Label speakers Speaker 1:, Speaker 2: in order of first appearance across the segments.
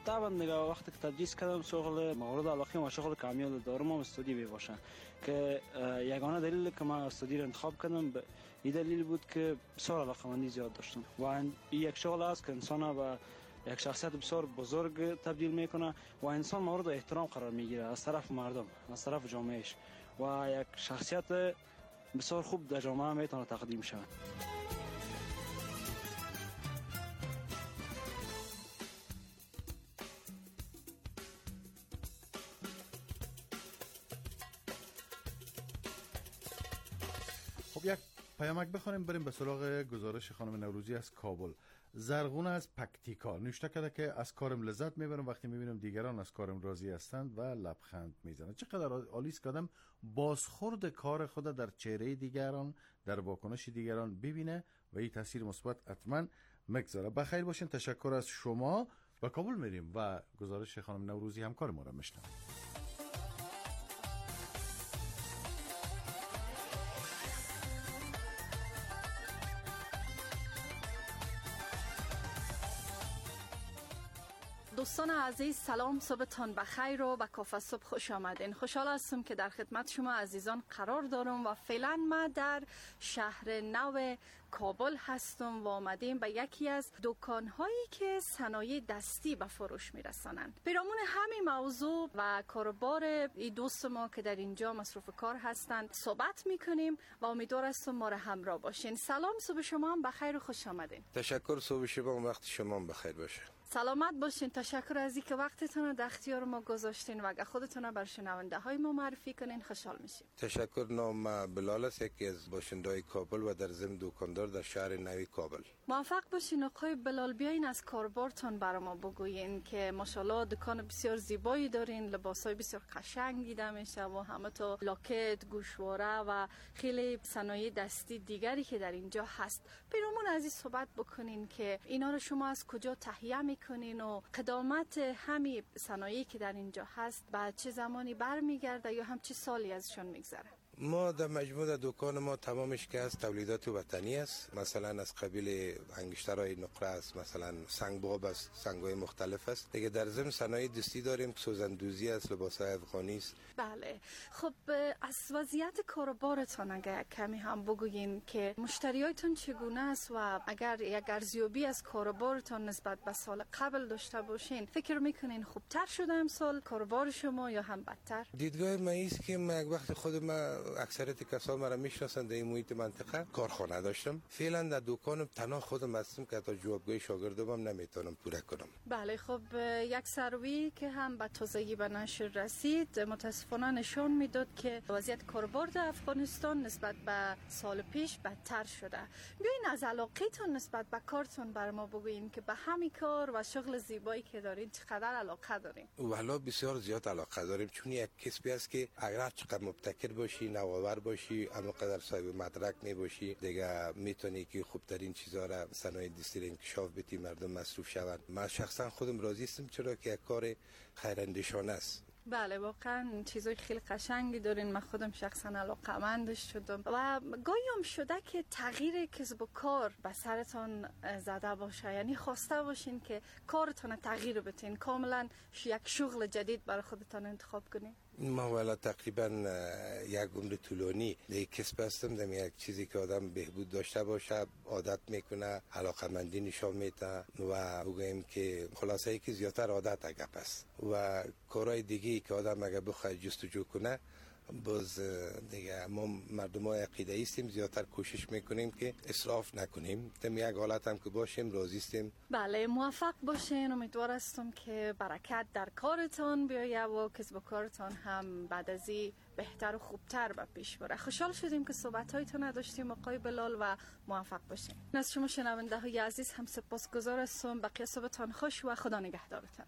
Speaker 1: طبعا دیگه وقتی که تدریس کردم شغل مورد علاقه و شغل کامیاب دارم استودی می باشه که یگانه دلیل که من استودی رو انتخاب کردم این دلیل بود که بسیار علاقه‌مندی زیاد داشتم و این یک شغل است که انسان به یک شخصیت بسیار بزرگ تبدیل میکنه و انسان مورد احترام قرار میگیره از طرف مردم، از طرف جامعهش و یک شخصیت بسیار خوب در جامعه میتونه تقدیم شود.
Speaker 2: خب یک پیامک بخونیم بریم به سراغ گزارش خانم نوروزی از کابل. زرغونه از پکتیکا نوشته کرده که از کارم لذت میبرم وقتی میبینم دیگران از کارم راضی هستند و لبخند میزنند. چقدر عالی است که آدم بازخورد کار خود در چهره دیگران، در واکنش دیگران ببینه و این تاثیر مثبت حتما میگذاره. بخیر باشین، تشکر از شما. به کابل میریم و گزارش خانم نوروزی همکار ما را میشنویم.
Speaker 3: دوستان عزیز، سلام، صبحتان بخیر و به کافه صبح خوش آمدین. خوشحال هستم که در خدمت شما عزیزان قرار دارم و فعلا ما در شهر نو کابل هستم و آمدیم به یکی از دکان‌هایی که صنایع دستی به فروش می‌رسانند. پیرامون همین موضوع و کاروبار این دوست ما که در اینجا مصروف کار هستند صحبت می‌کنیم و امیدوار هستم ما را همراه باشین. سلام، صبح شما هم بخیر و خوش آمدین.
Speaker 4: تشکر، صبح شما و وقت شما هم بخیر باشه.
Speaker 3: سلامت باشین. تشکر از اینکه وقتتون رو در اختیار ما گذاشتین و اگه خودتون رو بر شنونده های ما معرفی کنین خوشحال میشیم.
Speaker 4: تشکر. نام بلال است، یکی از باشنده‌های کابل و در ضمن دکاندار در شهر نوی کابل.
Speaker 3: موفق باشین آقای بلال. بیاین از کاربارتون برای ما بگوین که ماشاءالله دکان بسیار زیبایی دارین، لباسای بسیار قشنگ دیده میشه و همه تو لاکت، گوشواره و خیلی صنایع دستی دیگری که در اینجا هست. پیرامون از این صحبت بکنین که اینا رو شما از کجا تهیه میکنین و قدامت همین صنایعی که در اینجا هست بعد چه زمانی برمیگرده یا هم چه سالی ازشون میگذره؟
Speaker 4: ما در مجموع دکان ما تمامش که از تولیدات وطنی است. مثلا از قبیل انگشترهای نقره است، مثلا سنگباب است، سنگ‌های مختلف است. دیگه در ضمن صنایع دستی داریم، سوزندوزی است، لباس‌های افغانی است.
Speaker 3: بله. خب از وضعیت کاروبارتان اگر کمی هم بگوین که مشتریایتون چگونه است و اگر یک ارزیابی از کاروبارتان نسبت به سال قبل داشته باشین فکر میکنین خوبتر شده امسال کاروبار شما یا هم بدتر؟
Speaker 4: دیدگاه من است که من وقت خود من اکثریت کسا مرا میشناسن در این محیط منطقه کارخانه داشتم. فعلا در دکانم تنها خودم هستم که تا جوابگوی شاگردام نمیتونم پوره کنم.
Speaker 3: بله. خب یک سروی که هم به تازگی به نشر رسید متاسفانه نشون میداد که وضعیت کاروبار در افغانستان نسبت به سال پیش بدتر شده. بیاین از علاقتون نسبت به کارتون بر ما بگوین که به همین کار و شغل زیبایی که دارین چقدر علاقه دارین؟
Speaker 4: والا بسیار زیاد علاقه داریم، چون یک کسبی است که اگر چقدر مبتکر باشی، نوآور باشی، اما قدر صاحب مدرک نباشی، دیگه میتونی که خوبترین چیزا را صنایع دستی انکشاف بدی، مردم مصروف شوند. من شخصا خودم راضی هستم چرا که یک کار خیراندیشانه است.
Speaker 3: بله واقعا چیزای خیلی قشنگی دارین. من خودم شخصا علاقه‌مندش شدم و گاهی هم شده که تغییر کسب و کار به سرتان زده باشه، یعنی خواسته باشین که کارتون تغییر بدین، کاملا یک شغل جدید برای خودتان انتخاب کنین.
Speaker 4: ما والا تقریبا یک عمر طولانی در کسب هستم. در یک چیزی که آدم بهبود داشته باشه عادت میکنه، علاقه‌مندی نشان میده و بگویم که خلاصه ای که زیادتر عادت گپ است و کارهای دیگه که آدم اگه بخواد جستجو کنه باز دیگه ما مردمای عقیده هستیم، زیادتر کوشش میکنیم که اسراف نکنیم، تم یک حالت هم که باشیم راضی هستیم.
Speaker 3: بله موفق باشین. امیدوار هستم که برکت در کارتان بیایه و کسب و کارتان هم بعد از این بهتر و خوبتر به پیش بره. خوشحال شدیم که صحبت‌هایتون داشتیم آقای بلال و موفق باشین. از شما شنونده های عزیز هم سپاسگزار هستم. بقیه صبحتان خوش و خدا نگهدارتان.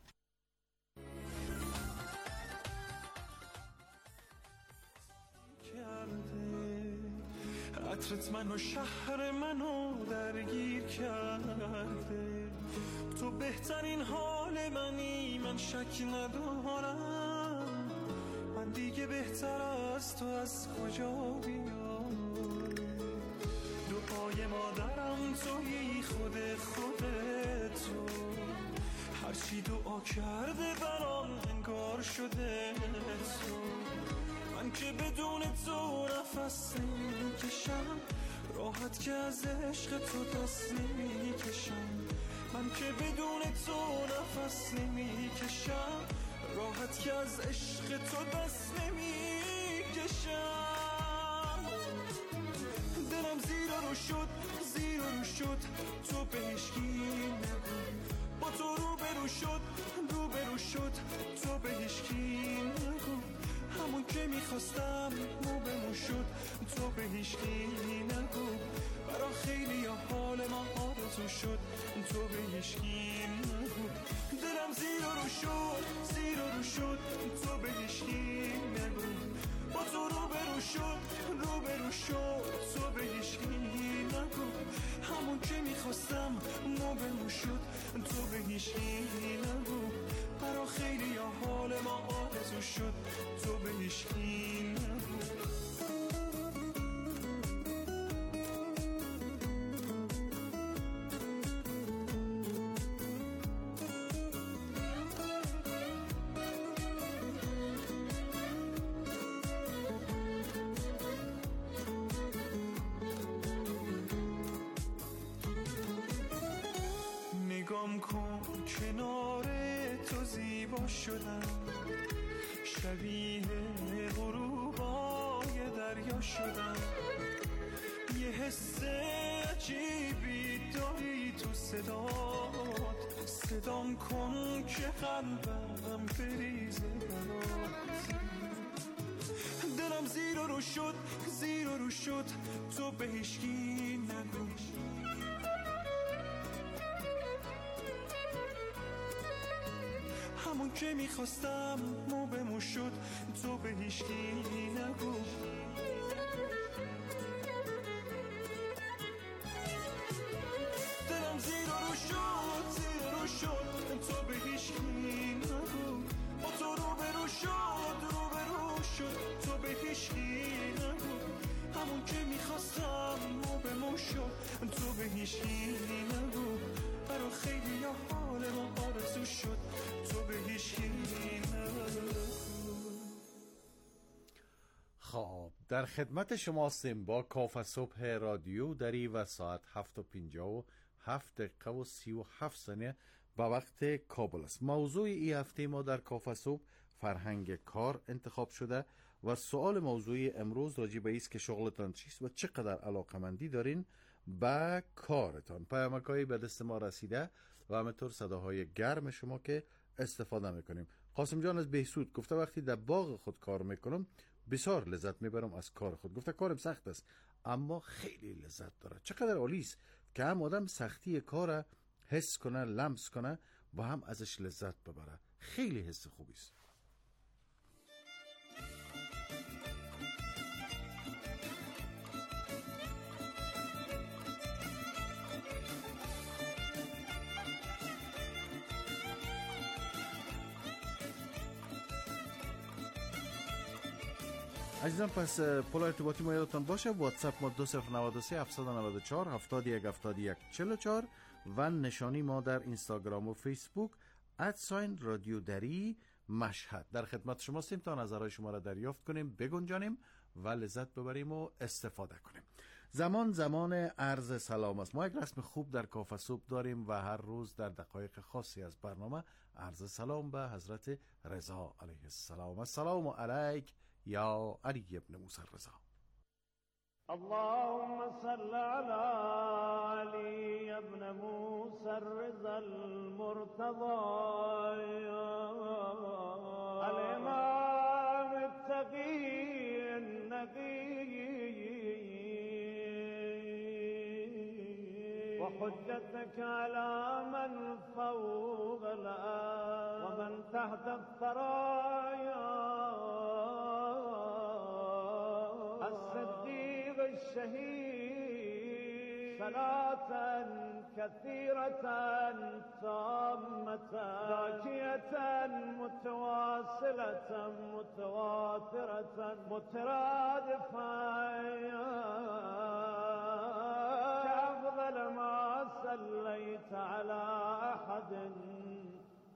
Speaker 5: عطرت منو شهر منو درگیر کرده، تو بهترین حال منی من شک ندارم، من دیگه بهتر از تو از کجا بیام، دعای مادرم تویی خود تو، هرچی دعا کرده برام انگار شده تو. من که بدون تو نفس نمیکشم، راحت که از عشق تو دست نمیکشم. من که بدون تو نفس نمیکشم، راحت که از عشق تو دست نمیکشم. دلم زیر رو شد تو به هیچکی نگو. با تو روبرو شد تو به هیچکی نگو. همون که میخواستم موبمون شد تو به هیچکی نگو. برا خیلی حال من آرزو شد تو به هیچکی نگو. دلم زیر رو شد تو به هیچکی نگو. با تو روبرو شد تو به هیچکی نگو. همون که میخواستم موبمون شد تو به هیچکی نگو. برا خیلی حال ما آرزو شد تو به هیچکی نگو. نگام کن کنار تو زیبا شدم، شبیه غروبای دریا شدم. یه حس عجیبی داری تو صدات، صدام کن که قلبم بریزه برات. دلم زیر رو شد تو به هیچکی نگو. همون که میخواستم موبمون شد تو به هیچکی نگو. دلم زیر رو شد تو به هیچکی نگو. با تو روبرو شد تو به هیچکی نگو. همون که میخواستم موبمون شد تو به هیچکی نگو. برا خیلی حال ما آرزو شد تو به هیچکی نگو.
Speaker 2: خب در خدمت شما هستیم با کافه صبح رادیو دری و ساعت 7:57 به وقت کابل است. موضوع این هفته ما در کافه صبح فرهنگ کار انتخاب شده و سوال موضوعی امروز راجع به است که شغلتان چیست و چقدر علاقمندی دارین به کارتان. پیامک‌هایی به دست ما رسیده و همینطور صداهای گرم شما که استفاده میکنیم. قاسم جان از بهسود گفته وقتی در باغ خود کار میکنم بسیار لذت میبرم از کار خود. گفته کارم سخت است اما خیلی لذت داره. چقدر عالی است که هم آدم سختی کار حس کنه، لمس کنه و هم ازش لذت ببره. خیلی حس خوبی است. عزیزان پس پل ارتباطی ما یادتان باشه واتساپ ما 2093 794 71 71 44 و نشانی ما در اینستاگرام و فیسبوک @رادیو دری مشهد. در خدمت شما هستیم تا نظرهای شما را دریافت کنیم، بگنجانیم و لذت ببریم و استفاده کنیم. زمان عرض سلام است. ما یک رسم خوب در کافه صبح داریم و هر روز در دقایق خاصی از برنامه عرض سلام به حضرت رضا علیه السلام. السلام علیک یا علی ابن موسی الرضا.
Speaker 6: اللهم صل على علي ابن موسى الرضا المرتضى الإمام التقي النقي وحجتك على من فوق الأرض ومن تحت الثرايا الصديق الشهيد صلاة كثيرة تامة ذاكية متواصلة متواترة مترادفة كأفضل ما صليت على أحد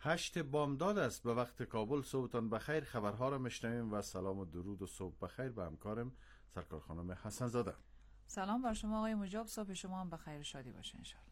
Speaker 2: 8 بامداد است به وقت کابل. صبحتان بخیر. خبرها را میشنویم و سلام و درود و صبح بخیر به همکارم سرکار خانم حسن زاده.
Speaker 7: سلام بر شما آقای مجاب، صبح شما هم بخیر و شادی باشه انشالله.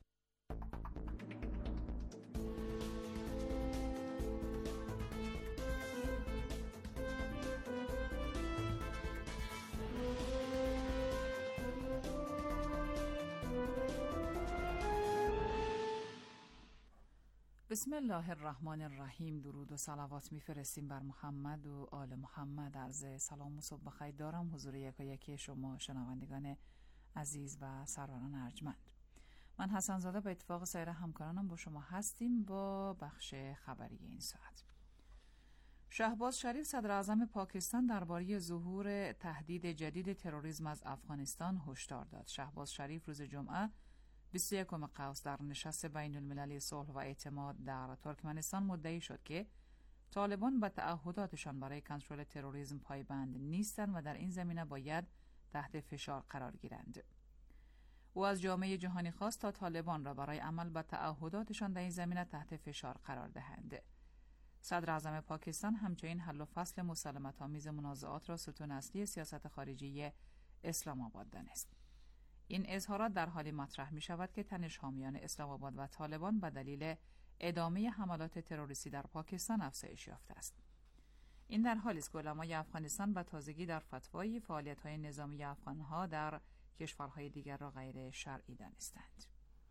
Speaker 7: بسم الله الرحمن الرحیم. درود و صلوات میفرستیم بر محمد و آل محمد. عرض سلام و صبح بخیر دارم حضور یکی شما شنوندگان عزیز و سروران ارجمند. من حسن زاده به اتفاق سایر همکارانم با شما هستیم با بخش خبری این ساعت. شهباز شریف صدر اعظم پاکستان درباره ظهور تهدید جدید تروریسم از افغانستان هشدار داد. شهباز شریف روز جمعه 21 قوس در نشست بین المللی صلح و اعتماد در ترکمنستان مدعی شد که طالبان به تعهداتشان برای کنترل تروریسم پایبند نیستند و در این زمینه باید تحت فشار قرار گیرند. او از جامعه جهانی خواست تا طالبان را برای عمل به تعهداتشان در این زمینه تحت فشار قرار دهند. صدر اعظم پاکستان همچنین حل و فصل مسالمت‌آمیز منازعات را ستون اصلی سیاست خارجی اسلام آباد دانست. این اظهارات در حالی مطرح می شود که تنش حامیان اسلام آباد و طالبان به دلیل ادامه حملات تروریستی در پاکستان افزایش یافته است. این در حالی است که علمای افغانستان به تازگی در فتوایی فعالیت‌های نظامی افغان‌ها در کشورهای دیگر را غیر شرعی دانستند.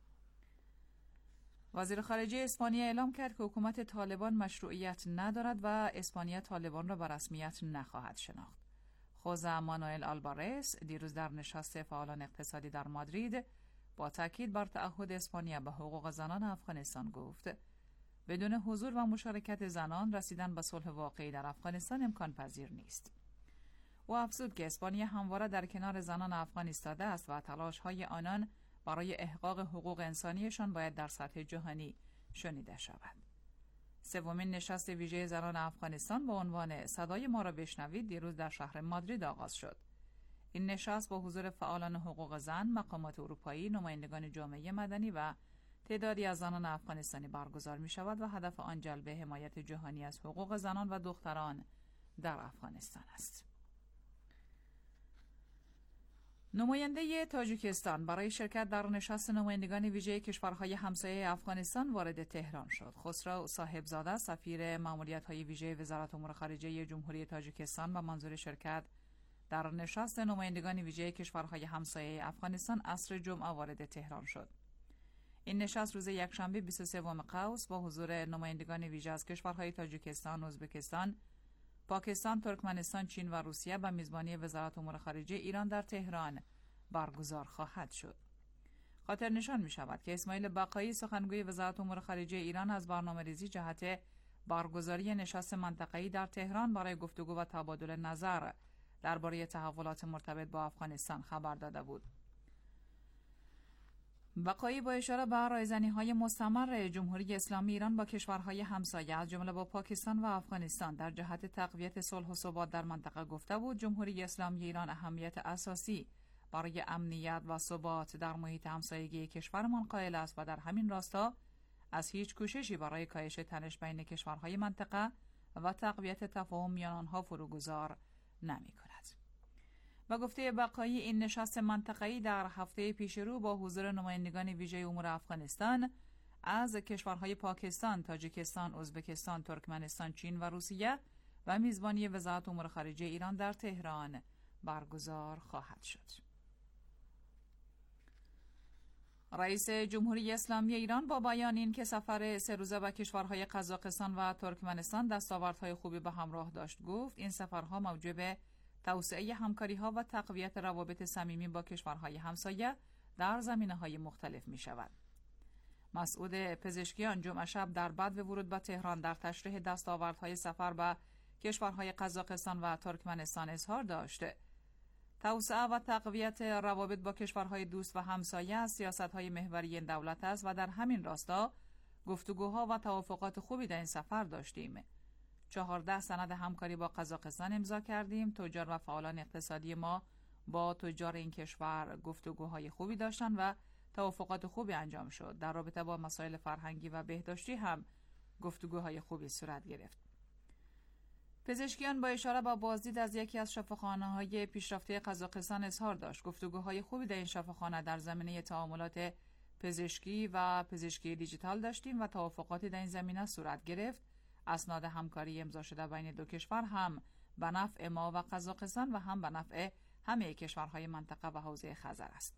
Speaker 7: وزیر خارجه اسپانیا اعلام کرد که حکومت طالبان مشروعیت ندارد و اسپانیا طالبان را به رسمیت نخواهد شناخت. خوزه مانوئل آلبارس دیروز در نشست فعالان اقتصادی در مادرید با تاکید بر تعهد اسپانیا به حقوق زنان افغانستان گفت بدون حضور و مشارکت زنان رسیدن به صلح واقعی در افغانستان امکان پذیر نیست. او افزود که اسپانیا همواره در کنار زنان افغان ایستاده است و تلاش‌های آنان برای احقاق حقوق انسانیشان باید در سطح جهانی شنیده شود. سومین نشست ویژه زنان افغانستان با عنوان صدای ما را بشنوید دیروز در شهر مادرید آغاز شد. این نشست با حضور فعالان حقوق زن، مقامات اروپایی، نمایندگان جامعه مدنی و تعدادی از زنان افغانستانی برگزار می شود و هدف آن جلب حمایت جهانی از حقوق زنان و دختران در افغانستان است. نماینده تاجیکستان برای شرکت در نشست نمایندگان ویژه کشورهای همسایه افغانستان وارد تهران شد. خسرو صاحبزاده سفیر ماموریت‌های ویژه وزارت امور خارجه جمهوری تاجیکستان به منظور شرکت در نشست نمایندگان ویژه کشورهای همسایه افغانستان عصر جمعه وارد تهران شد. این نشست روز یکشنبه 23 قوس با حضور نمایندگان ویژه از کشورهای تاجیکستان، ازبکستان، پاکستان، ترکمنستان، چین و روسیه به میزبانی وزارت امور خارجه ایران در تهران برگزار خواهد شد. خاطر نشان می شود که اسماعیل بقایی سخنگوی وزارت امور خارجه ایران از برنامه‌ریزی جهت برگزاری نشست منطقه‌ای در تهران برای گفتگو و تبادل نظر درباره تحولات مرتبط با افغانستان خبر داده بود. بقایی با اشاره به رایزنی‌های مستمر جمهوری اسلامی ایران با کشورهای همسایه از جمله با پاکستان و افغانستان در جهت تقویت صلح و ثبات در منطقه گفته بود جمهوری اسلامی ایران اهمیت اساسی برای امنیت و ثبات در محیط همسایگی کشورمان قائل است و در همین راستا از هیچ کوششی برای کاهش تنش بین کشورهای منطقه و تقویت تفاهم میان آنها فروگذار نمی‌کند. و گفته بقایی این نشست منطقه‌ای در هفته پیش رو با حضور نمایندگان ویژه امور افغانستان از کشورهای پاکستان، تاجیکستان، ازبکستان، ترکمنستان، چین و روسیه و میزبانی وزارت امور خارجه ایران در تهران برگزار خواهد شد. رئیس جمهوری اسلامی ایران با بیان این که سفر 3 روزه به کشورهای قزاقستان و ترکمنستان دستاوردهای خوبی به همراه داشت گفت این سفرها موجب توسعه همکاری‌ها و تقویت روابط صمیمی با کشورهای همسایه در زمینه‌های مختلف می‌شود. مسعود پزشکیان جمعه شب در بعد ورود به تهران در تشریح دستاوردهای سفر به کشورهای قزاقستان و ترکمنستان اظهار داشت. توسعه و تقویت روابط با کشورهای دوست و همسایه از سیاست‌های محوری این دولت است و در همین راستا گفتگوها و توافقات خوبی در این سفر داشتیم. 14 سند همکاری با قزاقستان امضا کردیم. تجار و فعالان اقتصادی ما با تجار این کشور گفتگوهای خوبی داشتند و توافقات خوبی انجام شد. در رابطه با مسائل فرهنگی و بهداشتی هم گفتگوهای خوبی صورت گرفت. پزشکیان با اشاره به بازدید از یکی از شفاخانه‌های پیشرفته قزاقستان اظهار داشت گفتگوهای خوبی در این شفاخانه در زمینه تعاملات پزشکی و پزشکی دیجیتال داشتیم و توافقاتی در این زمینه صورت گرفت. اسناد همکاری امضا شده بین دو کشور هم به نفع ما و قزاقستان و هم به نفع همه کشورهای منطقه و حوزه خزر است.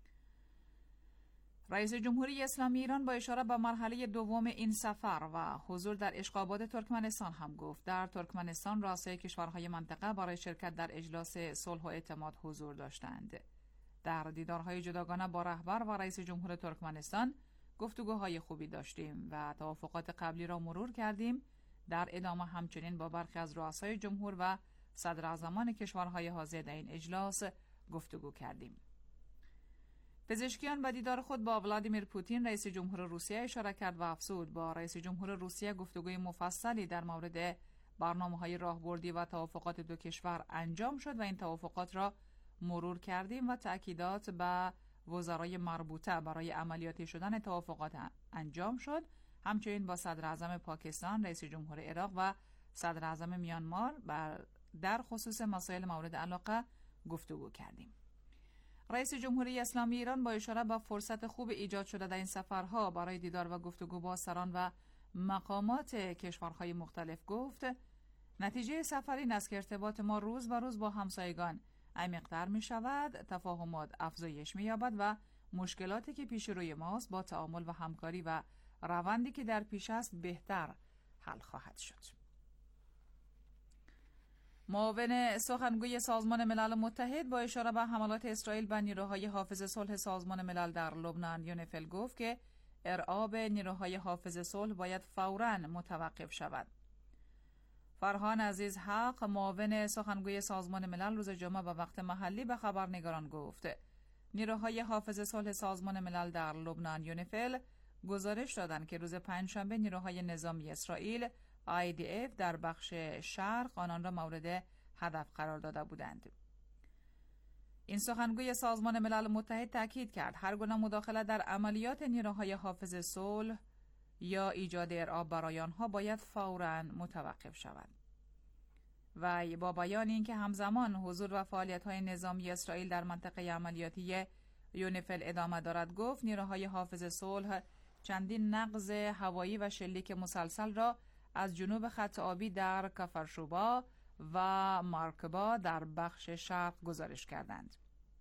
Speaker 7: رئیس جمهوری اسلامی ایران با اشاره به مرحله دوم این سفر و حضور در اشقابات ترکمنستان هم گفت در ترکمنستان رؤسای کشورهای منطقه برای شرکت در اجلاس صلح و اعتماد حضور داشتند. در دیدارهای جداگانه با رهبر و رئیس جمهور ترکمنستان گفتگوهای خوبی داشتیم و توافقات قبلی را مرور کردیم. در ادامه همچنین با برخی از رؤسای جمهور و صدراعظمان کشورهای حاضر در این اجلاس گفتگو کردیم. پزشکیان به دیدار خود با ولادیمیر پوتین رئیس جمهور روسیه اشاره کرد و افزود با رئیس جمهور روسیه گفتگوی مفصلی در مورد برنامه‌های راهبردی و توافقات دو کشور انجام شد و این توافقات را مرور کردیم و تأکیدات به وزرای مربوطه برای عملیاتی شدن توافقات انجام شد. همچنین با صدر اعظم پاکستان، رئیس جمهور عراق و صدر اعظم میانمار در خصوص مسائل مورد علاقه گفتگو کردیم. رئیس جمهوری اسلامی ایران با اشاره به فرصت خوب ایجاد شده در این سفرها برای دیدار و گفتگو با سران و مقامات کشورهای مختلف گفت نتیجه سفر این است که ارتباط ما روز به روز با همسایگان عمیق‌تر می شود، تفاهمات افزایش می یابد و مشکلاتی که پیش روی ماست با تعامل و همکاری و روندی که در پیش است بهتر حل خواهد شد. معاون سخنگوی سازمان ملل متحد با اشاره به حملات اسرائیل به نیروهای حافظ صلح سازمان ملل در لبنان یونیفل گفت که ارعاب نیروهای حافظ صلح باید فوراً متوقف شود. فرهان عزیز حق معاون سخنگوی سازمان ملل روز جمعه به وقت محلی به خبرنگاران گفت نیروهای حافظ صلح سازمان ملل در لبنان یونیفل گزارش دادند که روز پنجشنبه نیروهای نظامی اسرائیل IDF در بخش شرق آنان را مورد هدف قرار داده بودند. این سخنگوی سازمان ملل متحد تاکید کرد هر گونه مداخله در عملیات نیروهای حافظ صلح یا ایجاد ارعاب برای آنها باید فوراً متوقف شود. و با بیان اینکه همزمان حضور و فعالیت‌های نظامی اسرائیل در منطقه عملیاتی یونیفل ادامه دارد گفت نیروهای حافظ صلح چندین نقض هوایی و شلیک مسلسل را از جنوب خط آبی در کفرشوبا و مارکبا در بخش شرق گزارش کردند.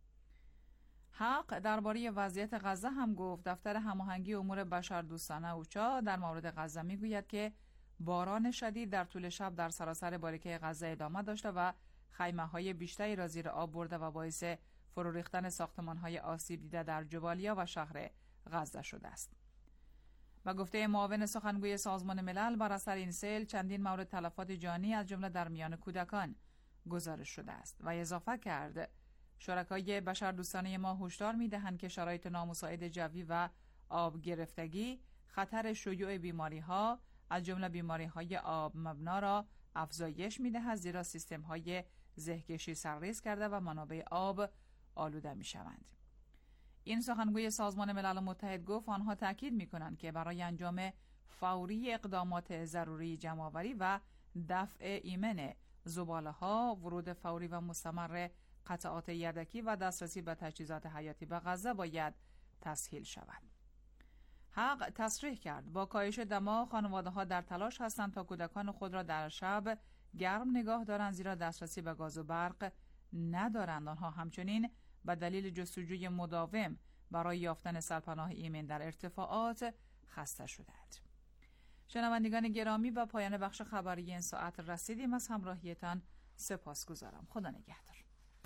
Speaker 7: حق درباره وضعیت غزه هم گفت دفتر هماهنگی امور بشردوستانه اوچا در مورد غزه میگوید که باران شدید در طول شب در سراسر باریکه غزه ادامه داشته و خیمه‌های بیشتری را زیر آب برده و باعث فرو ریختن ساختمان‌های آسیب دیده در جبالیا و شهر غزه شده است. و گفته معاون سخنگوی سازمان ملل بر اثر این سیل چندین مورد تلفات جانی از جمله در میان کودکان گزارش شده است و اضافه کرد شرکای بشردوستانه ما هشدار می‌دهند که شرایط نامساعد جوی و آب گرفتگی خطر شیوع بیماری‌ها از جمله بیماری‌های آب مبنا را افزایش می‌دهد زیرا سیستم‌های زهکشی سرریز کرده و منابع آب آلوده می‌شوند. این سخنگوی سازمان ملل متحد گفت آنها تاکید می‌کنند که برای انجام فوری اقدامات ضروری جمع‌آوری و دفع ایمن زباله‌ها، ورود فوری و مستمر قطعات یدکی و دسترسی به تجهیزات حیاتی به غزه باید تسهیل شود. حق تصریح کرد با کاهش دما خانواده‌ها در تلاش هستند تا کودکان خود را در شب گرم نگاه دارند زیرا دسترسی به گاز و برق ندارند. آنها همچنین به دلیل جستجوی مداوم برای یافتن سرپناه ایمن در ارتفاعات خسته شدند. شنوندگان گرامی به پایان بخش خبری این ساعت رسیدیم. از همراهیتان سپاسگزارم. خدا نگهدار.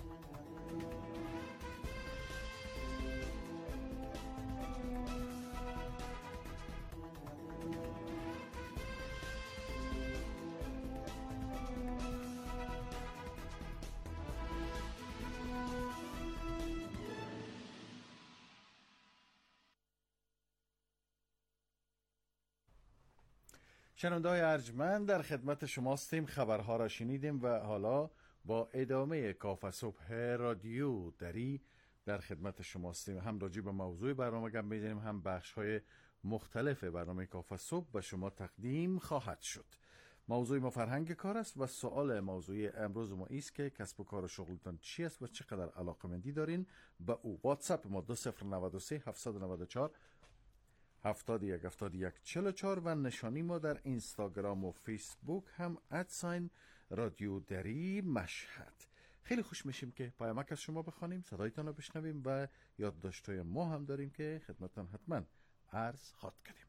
Speaker 2: شنونده‌های ارجمند در خدمت شماستیم. خبرها را شنیدیم و حالا با ادامه کافه صبح رادیو دری در خدمت شماستیم. هم راجع به موضوع برنامه گپ می‌زنیم، هم بخش‌های مختلف برنامه کافه صبح به شما تقدیم خواهد شد. موضوع ما فرهنگ کار است و سوال موضوعی امروز ما است که کسب و کار و شغلتان چی است و چقدر علاقمندی دارین به او. واتساپ ما 2093 794 717144 و نشانی ما در اینستاگرام و فیسبوک هم @رادیو دری مشهد. خیلی خوش میشیم که پیامک از شما بخوانیم، صدایتان رو بشنویم و یادداشت‌های ما هم داریم که خدمتتان حتما عرض خواهد کردیم.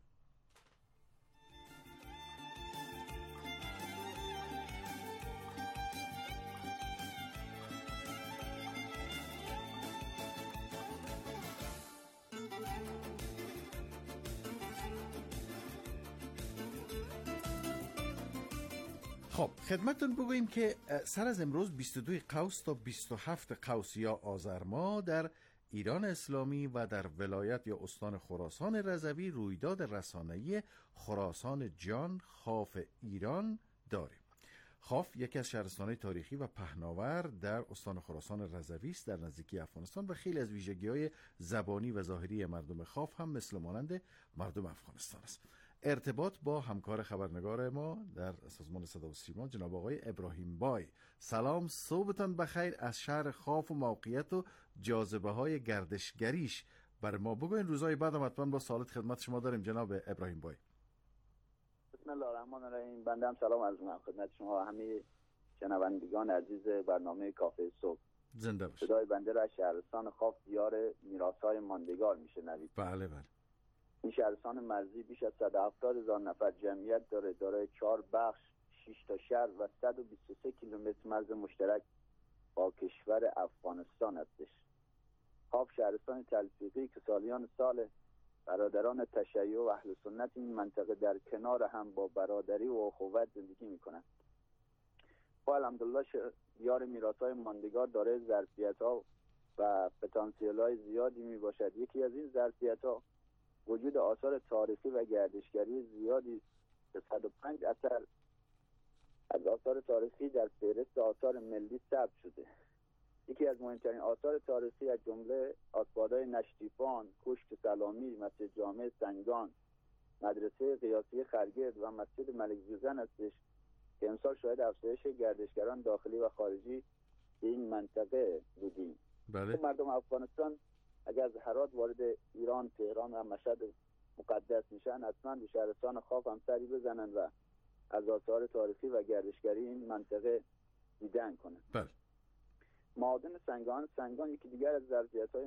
Speaker 2: خب خدمتتون بگوییم که سر از امروز 22 قوس تا 27 قوس یا آذر ماه در ایران اسلامی و در ولایت یا استان خراسان رضوی رویداد رسانه‌ای خراسان جان خاف ایران داریم. خاف یکی از شهرستان‌های تاریخی و پهناور در استان خراسان رضوی است در نزدیکی افغانستان و خیلی از ویژگی‌های زبانی و ظاهری مردم خاف هم مثل مانند مردم افغانستان است. ارتباط با همکار خبرنگار ما در سازمان صدا و سیما جناب آقای ابراهیم بای. سلام، صبحتان بخیر. از شهر خاف و موقعیت و جاذبه های گردشگریش بر ما بگوین. روزهای بعد هم حتما با سوالات خدمت شما داریم جناب ابراهیم بای.
Speaker 8: بسم الله الرحمن الرحیم. بنده هم سلام عرض می‌کنم خدمت شما و همه شنوندگان عزیز برنامه کافه صبح.
Speaker 2: زنده باشید.
Speaker 8: صدای بنده را شهرستان خاف دیار میراث‌های ماندگار میشنوید.
Speaker 2: بله بله.
Speaker 8: این شهرستان مرزی بیش از 170,000 نفر جمعیت داره، دارای 4 بخش، 6 تا شهر و 123 کیلومتر مرز مشترک با کشور افغانستان هستش. خاف شهرستان تلفیقی که سالیان سال برادران تشیع و اهل سنت این منطقه در کنار هم با برادری و اخوت زندگی میکنند. با الحمدلله دیار میراث‌های ماندگار داره ظرفیت‌ها و پتانسیل‌های زیادی میباشد. یکی از این ظرفیت‌ها وجود آثار تاریخی و گردشگری زیادی به 105 اثر از آثار تاریخی در فهرست آثار ملی ثبت شده. یکی از مهمترین آثار تاریخی از جمله آسبادهای نشتیفان، کوشک سلامی، مسجد جامع سنگان، مدرسه قیاسی خرگرد و مسجد ملک زوزن هستش که امسال شاهد افزایش گردشگران داخلی و خارجی به این منطقه بودیم.
Speaker 2: بله.
Speaker 8: مردم افغانستان اگر از هرات وارد ایران، تهران و مشهد مقدس میشن حتما به شهرستان خاف هم سری بزنن و از آثار تاریخی و گردشگری این منطقه دیدن کنن.
Speaker 2: بله.
Speaker 8: معادن سنگان یکی دیگر از ظرفیت‌های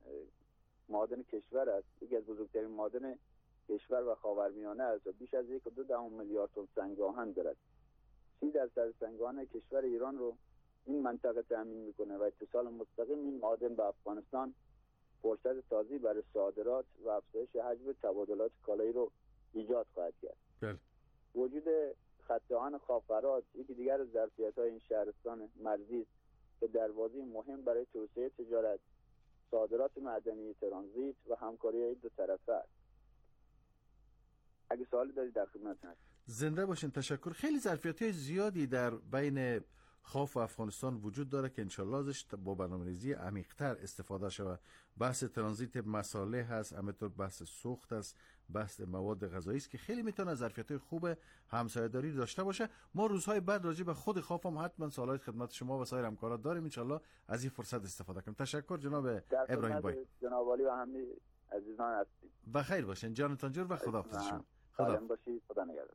Speaker 8: معادن کشور است. یکی از بزرگترین معادن کشور و خاورمیانه است و بیش از 1.2 میلیارد تن سنگ آهن دارد. 30% سنگ آهن کشور ایران رو این منطقه تامین میکنه و اتصال مستقیم این معادن به افغانستان فرصت تازی برای صادرات و افزایش حجم تبادلات کالایی رو ایجاد خواهد کرد.
Speaker 2: بله.
Speaker 8: وجود خط آهن خاف-هرات یکی دیگر از ظرفیت‌های این شهرستان مرزی است که دروازه مهم برای توسعه تجارت، صادرات معدنی، ترانزیت و همکاری دو طرفه است. اگه سوالی دارید در خدمت هستم.
Speaker 2: زنده باشین. تشکر. خیلی ظرفیت‌های زیادی در بین خاف و افغانستان وجود داره که انشالله ازش با برنامه‌ریزی عمیق‌تر استفاده شود. بحث ترانزیت مصالح هست، همینطور بحث سوخت است، بحث مواد غذایی است که خیلی میتونه ظرفیت‌های خوب همسایه‌داری داشته باشه. ما روزهای بعد راجع به خود خاف هم حتما سوالات خدمت شما و سایر همکاران داریم، انشالله از این فرصت استفاده کنیم. تشکر جناب ابراهیم بای.
Speaker 8: جناب عالی و همه عزیزان هستید.
Speaker 2: بخیر باشین. جانتان جور و خداحافظ شما.
Speaker 8: خدا باشید. خدا نگهدار.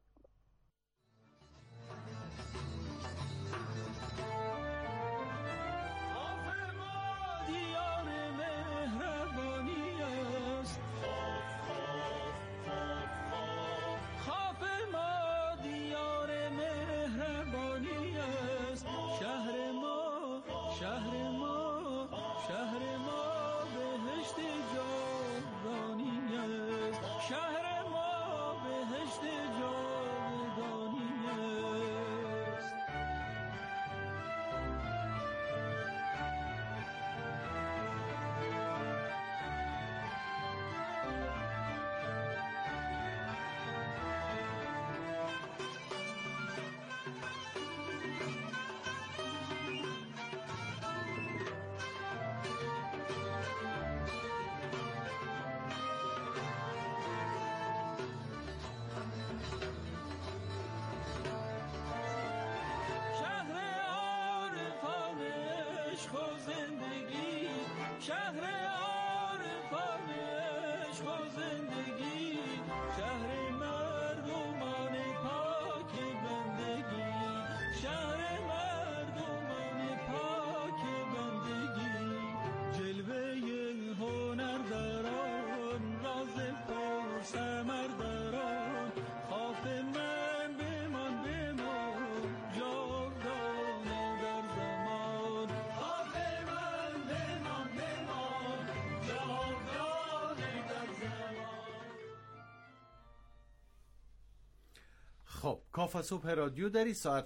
Speaker 5: شهر ما بهشت جاودانی است.
Speaker 2: خب کافه صبح رادیو داری، ساعت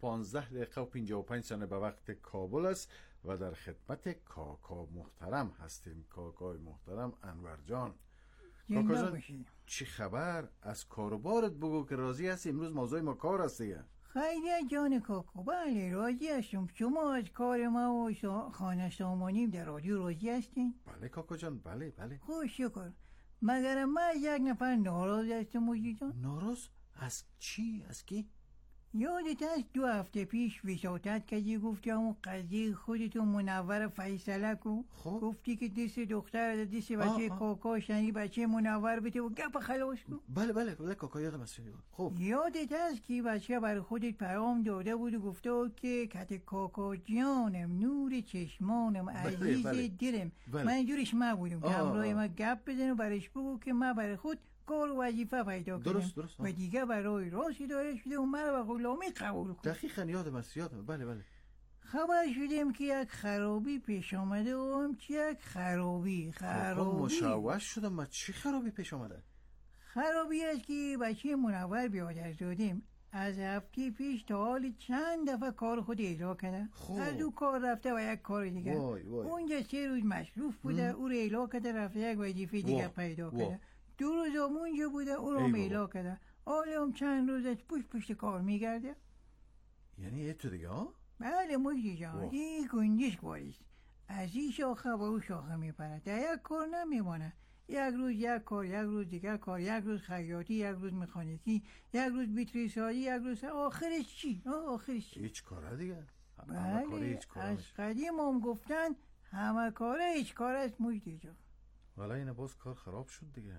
Speaker 2: 8:15 به وقت کابل است و در خدمت کاکا محترم هستیم. کاکای محترم انور جان. کاکا جان چی خبر؟ از کاروبارت بگو که راضی هستی. امروز موضوع ما کار است دیگه.
Speaker 9: خیلی جان کاکا، بله راضی هستم. شما از کار ما و خانه سامانیم در رادیو راضی هستین؟
Speaker 2: بله کاکا جان، بله.
Speaker 9: خوش شکر. مگر من یک نفر ناراض هستم موجی جان؟
Speaker 2: ناراض؟ از چی؟ از کی؟
Speaker 9: یادت است 2 هفته پیش وساطت کردی گفتی همون قضیه خودتون منور فیصله کو؟
Speaker 2: خب
Speaker 9: گفتی که دست دختر دست بچه کاکا شنی بچه منور بده و گپ خلاص کو؟
Speaker 2: بله کاکا یادم است. خب
Speaker 9: یادت است که بچه برای خودت پیام داده بود و گفته که کت کاکا جانم، نور چشمانم، عزیز دلم. من اینجورش ما بودم که همراه ما گپ بزن و برش بگو که من برای خود کار و وظیفه پیدا کردم.
Speaker 2: درست
Speaker 9: و دیگه برای راستی داره شده و من به غلامی قبول کنم.
Speaker 2: دقیقاً یادم است. بله.
Speaker 9: خبر شدیم که یک خرابی پیش آمده و همچی یک خرابی
Speaker 2: مشوش شدم. ما چی خرابی پیش آمده؟
Speaker 9: خرابی است که بچه منور بیادر دادیم از هفته پیش تا حال چند دفعه کار خود اجرا کرده. از دو کار رفته و یک کار دیگه. اونجا 3 روز مصروف بوده، او رو اجرا کرده، رفته یک وظیفه دیگه پیدا کرده. 2 روز اونجا بوده، او رو میلا کرده. حالا هم چند روز از پشت کار میگرده.
Speaker 2: یعنی تو دیگه ها؟
Speaker 9: بله موجی جان، این گنجش باریست. از این شاخه و او شاخه میپره، در یک کار نمیمانه. یک روز یک کار، یک روز دیگر کار، یک روز خیاطی، یک روز مکانیکی، یک روز بیتری سازی، یک روز آخرش چی؟
Speaker 2: هیچ کاره دیگه.
Speaker 9: بله از قدیم هم گفتن همه کاره هیچ کار است موجی جان.
Speaker 2: والا این باز کار خراب شد دیگه.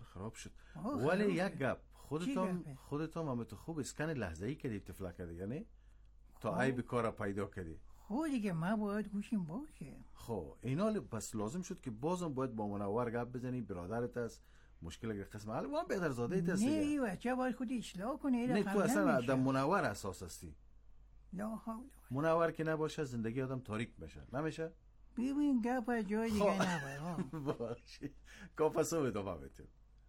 Speaker 2: ولی یک گپ، خودتان هم تو خوب اسکن لحظه‌ای کردی تفلا کردی یعنی تا عیب کار پیدا کردی.
Speaker 9: خب دیگه ما باید گوشیم باشه.
Speaker 2: خب اینا بس لازم شد که بازم باید با منور گپ بزنی. برادرت است، مشکل اگر قسم حل وان بهتر زاده ایت است.
Speaker 9: نه بچه باید خود اصلاح کنه.
Speaker 2: نه تو اصلا در منور اساس هستی.
Speaker 9: لا حول.
Speaker 2: منور که نباشه زندگی آدم تاریک میشه. نمیشه؟
Speaker 9: ببین گپ از جای دیگه نبر.
Speaker 2: باشه. کافه صبح ادامه بدیم.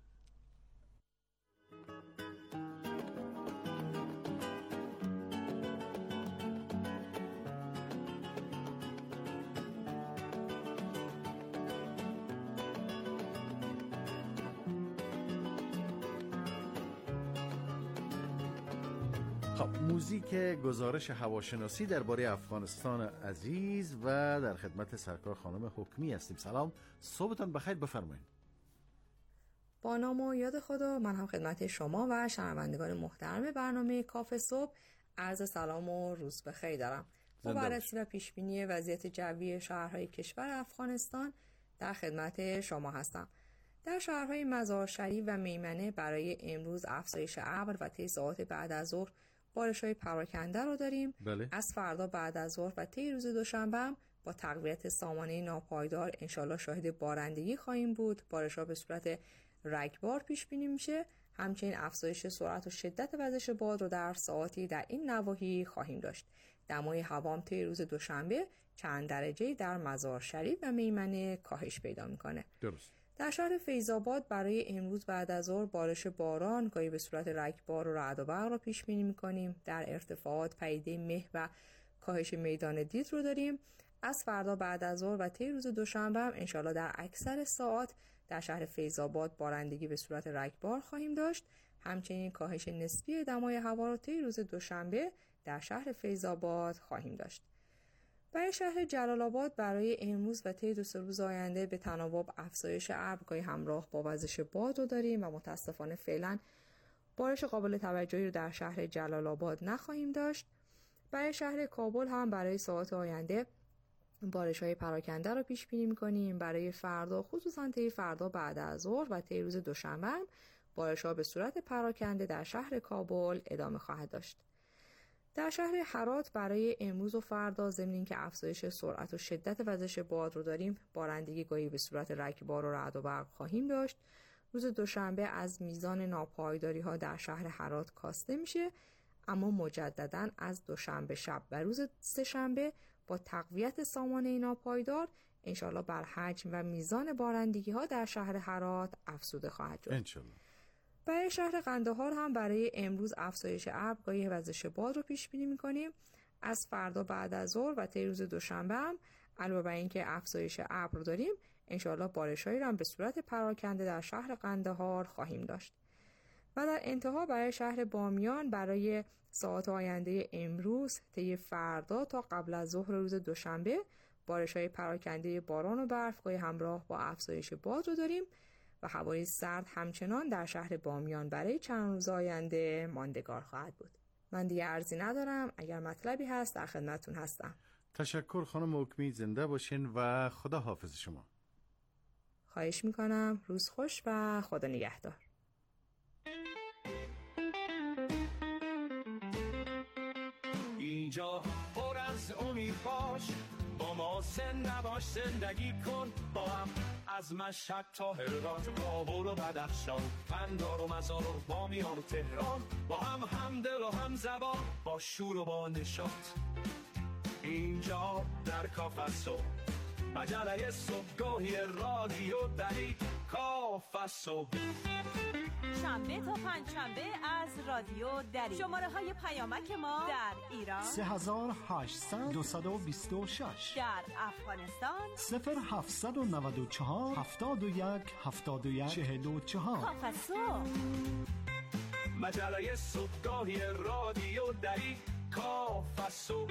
Speaker 2: موزیک گزارش هواشناسی درباره افغانستان عزیز و در خدمت سرکار خانم حکمی هستیم. سلام، صبحتان بخیر، بفرمایید.
Speaker 10: با نام و یاد خدا من هم خدمت شما و شنوندگان محترم برنامه کافه صبح عرض سلام و روز بخیر دارم. با بررسی و پیشبینی وضعیت جوی شهرهای کشور افغانستان در خدمت شما هستم. در شهرهای مزار شریف و میمنه برای امروز افزایش ابر و طی ساعات بعد از ظهر بارش‌های پراکنده رو داریم.
Speaker 2: بله.
Speaker 10: از فردا بعد از ظهر و طی روز دوشنبه با تقویت سامانه ناپایدار انشالله شاهد بارندگی خواهیم بود. بارش‌ها به صورت رگبار پیش بینی میشه. همچنین افزایش سرعت و شدت وزش باد رو در ساعاتی در این نواحی خواهیم داشت. دمای هوا طی روز دوشنبه چند درجه در مزار شریف و میمنه کاهش پیدا میکنه.
Speaker 2: درست.
Speaker 10: در شهر فیض‌آباد برای امروز بعد از ظهر بارش باران گاهی به صورت رگبار و رعد و برق را پیش بینی می‌کنیم. در ارتفاعات پدیده مه و کاهش میدان دید رو داریم. از فردا بعد از ظهر و طی روز دوشنبه هم انشالله در اکثر ساعات در شهر فیض‌آباد بارندگی به صورت رگبار خواهیم داشت. همچنین کاهش نسبی دمای هوا رو طی روز دوشنبه در شهر فیض‌آباد خواهیم داشت. برای شهر جلال آباد برای امروز و طی 2 روز آینده به تناوب افزایش ابرگاهی همراه با وزش باد رو داریم و متاسفانه فعلا بارش قابل توجهی رو در شهر جلال آباد نخواهیم داشت. برای شهر کابل هم برای ساعات آینده بارش‌های پراکنده رو پیش بینی می‌کنیم. برای فردا خصوصا طی فردا بعد از ظهر و طی روز دوشنبه بارش‌ها به صورت پراکنده در شهر کابل ادامه خواهد داشت. در شهر هرات برای امروز و فردا ضمن اینکه افزایش سرعت و شدت وزش باد رو داریم، بارندگی گاهی به صورت رگبار و رعد و برق خواهیم داشت. روز دوشنبه از میزان ناپایداری ها در شهر هرات کاسته میشه، اما مجددا از دوشنبه شب و روز سه‌شنبه با تقویت سامانه ناپایدار انشالله بر حجم و میزان بارندگی ها در شهر هرات افزوده خواهد شد.
Speaker 2: انشالله.
Speaker 10: برای شهر قندهار هم برای امروز افزایش ابر با وزش باد رو پیش بینی می‌کنیم. از فردا بعد از ظهر و طی روز دوشنبه هم علاوه بر اینکه افزایش ابر داریم، انشاءالله بارش‌هایی رو هم به صورت پراکنده در شهر قندهار خواهیم داشت. و در انتها برای شهر بامیان برای ساعات آینده امروز طی فردا تا قبل از ظهر روز دوشنبه بارش‌های پراکنده باران و برف‌های همراه با افزایش باد رو داریم و هوای سرد همچنان در شهر بامیان برای چند روز آینده ماندگار خواهد بود. من دیگه عرضی ندارم. اگر مطلبی هست در خدمتتون هستم.
Speaker 2: تشکر خانم حکمی، زنده باشین و خدا حافظ شما.
Speaker 10: خواهش میکنم. روز خوش و خدا نگهدار.
Speaker 5: اینجا پر از امید باش، با ما زنده باش، زندگی کن با هم. از مشهد تا هرات، کابل و بدخشان، قندهار و مزار و بامیان و تهران، با هم دل و هم زبان، با شور و با نشاط. اینجا در کاف صبح، مجله صبحگاهی رادیو دری کاف صبح،
Speaker 11: شنبه تا پنجشنبه از رادیو دری. شماره های پیامک ما در ایران
Speaker 12: 3800 226،
Speaker 11: در افغانستان
Speaker 12: 0794 71 71 44.
Speaker 11: کاف صبح،
Speaker 5: مجله صبحگاهی رادیو دری کاف صبح.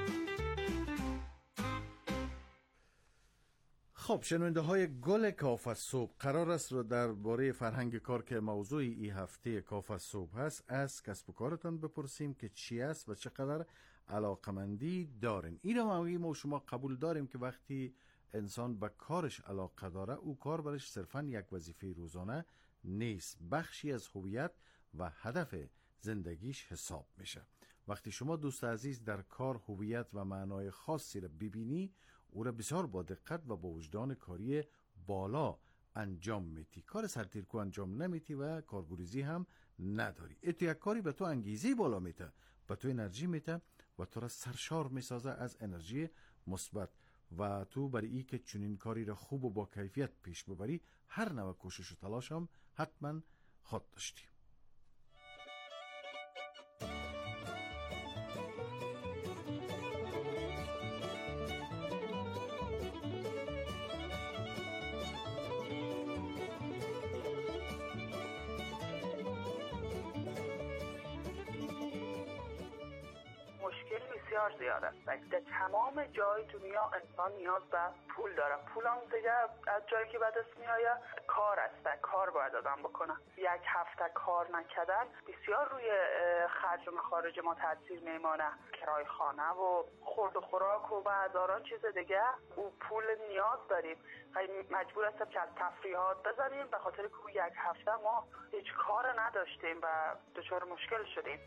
Speaker 2: خب شنونده های گل کاف صبح، قرار است رو درباره فرهنگ کار که موضوع این هفته کاف صبح هست از کسب و کارتان بپرسیم که چی است و چقدر علاقمندی دارین. این رو ما شما قبول داریم که وقتی انسان به کارش علاقه داره، او کار برش صرفا یک وظیفه روزانه نیست، بخشی از هویت و هدف زندگیش حساب میشه. وقتی شما دوست عزیز در کار هویت و معنای خاصی رو ببینی، او را بسیار با دقت و با وجدان کاری بالا انجام میتی. کار سرتیرکو انجام نمیتی و کارگریزی هم نداری. اتو یک کاری به تو انگیزی بالا میته، به تو انرژی میته و تو را سرشار میسازه از انرژی مثبت و تو برای ای که چنین کاری را خوب و با کیفیت پیش ببری هر نوع کوشش و تلاش هم حتما خود داشتی.
Speaker 13: بسیار زیاد است. در تمام جای دنیا انسان نیاز به پول داره. پول هم دیگه از جایی که به دست میآید کار است. کار باید آدم بکنه. یک هفته کار نکردن بسیار روی خرج و مخارج ما تاثیر میمانه. کرای خانه و خورد و خوراک و هزاران چیز دیگه، او پول نیاز داریم. مجبور هستم که از تفریحات بزنیم به خاطر که یک هفته ما هیچ کار نداشتیم و دچار مشکل شدیم.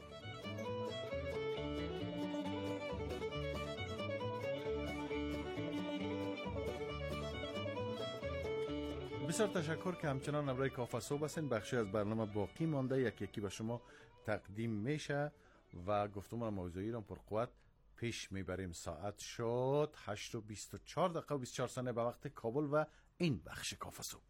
Speaker 2: بسیار تشکر که همچنان امروی کاف صبح هستین. بخشی از برنامه باقی مانده، یکی به شما تقدیم میشه و گفتمان موضوعی را پر قوت پیش میبریم. ساعت شد 8:24 و 24 ثانیه به وقت کابل و این بخش کاف صبح.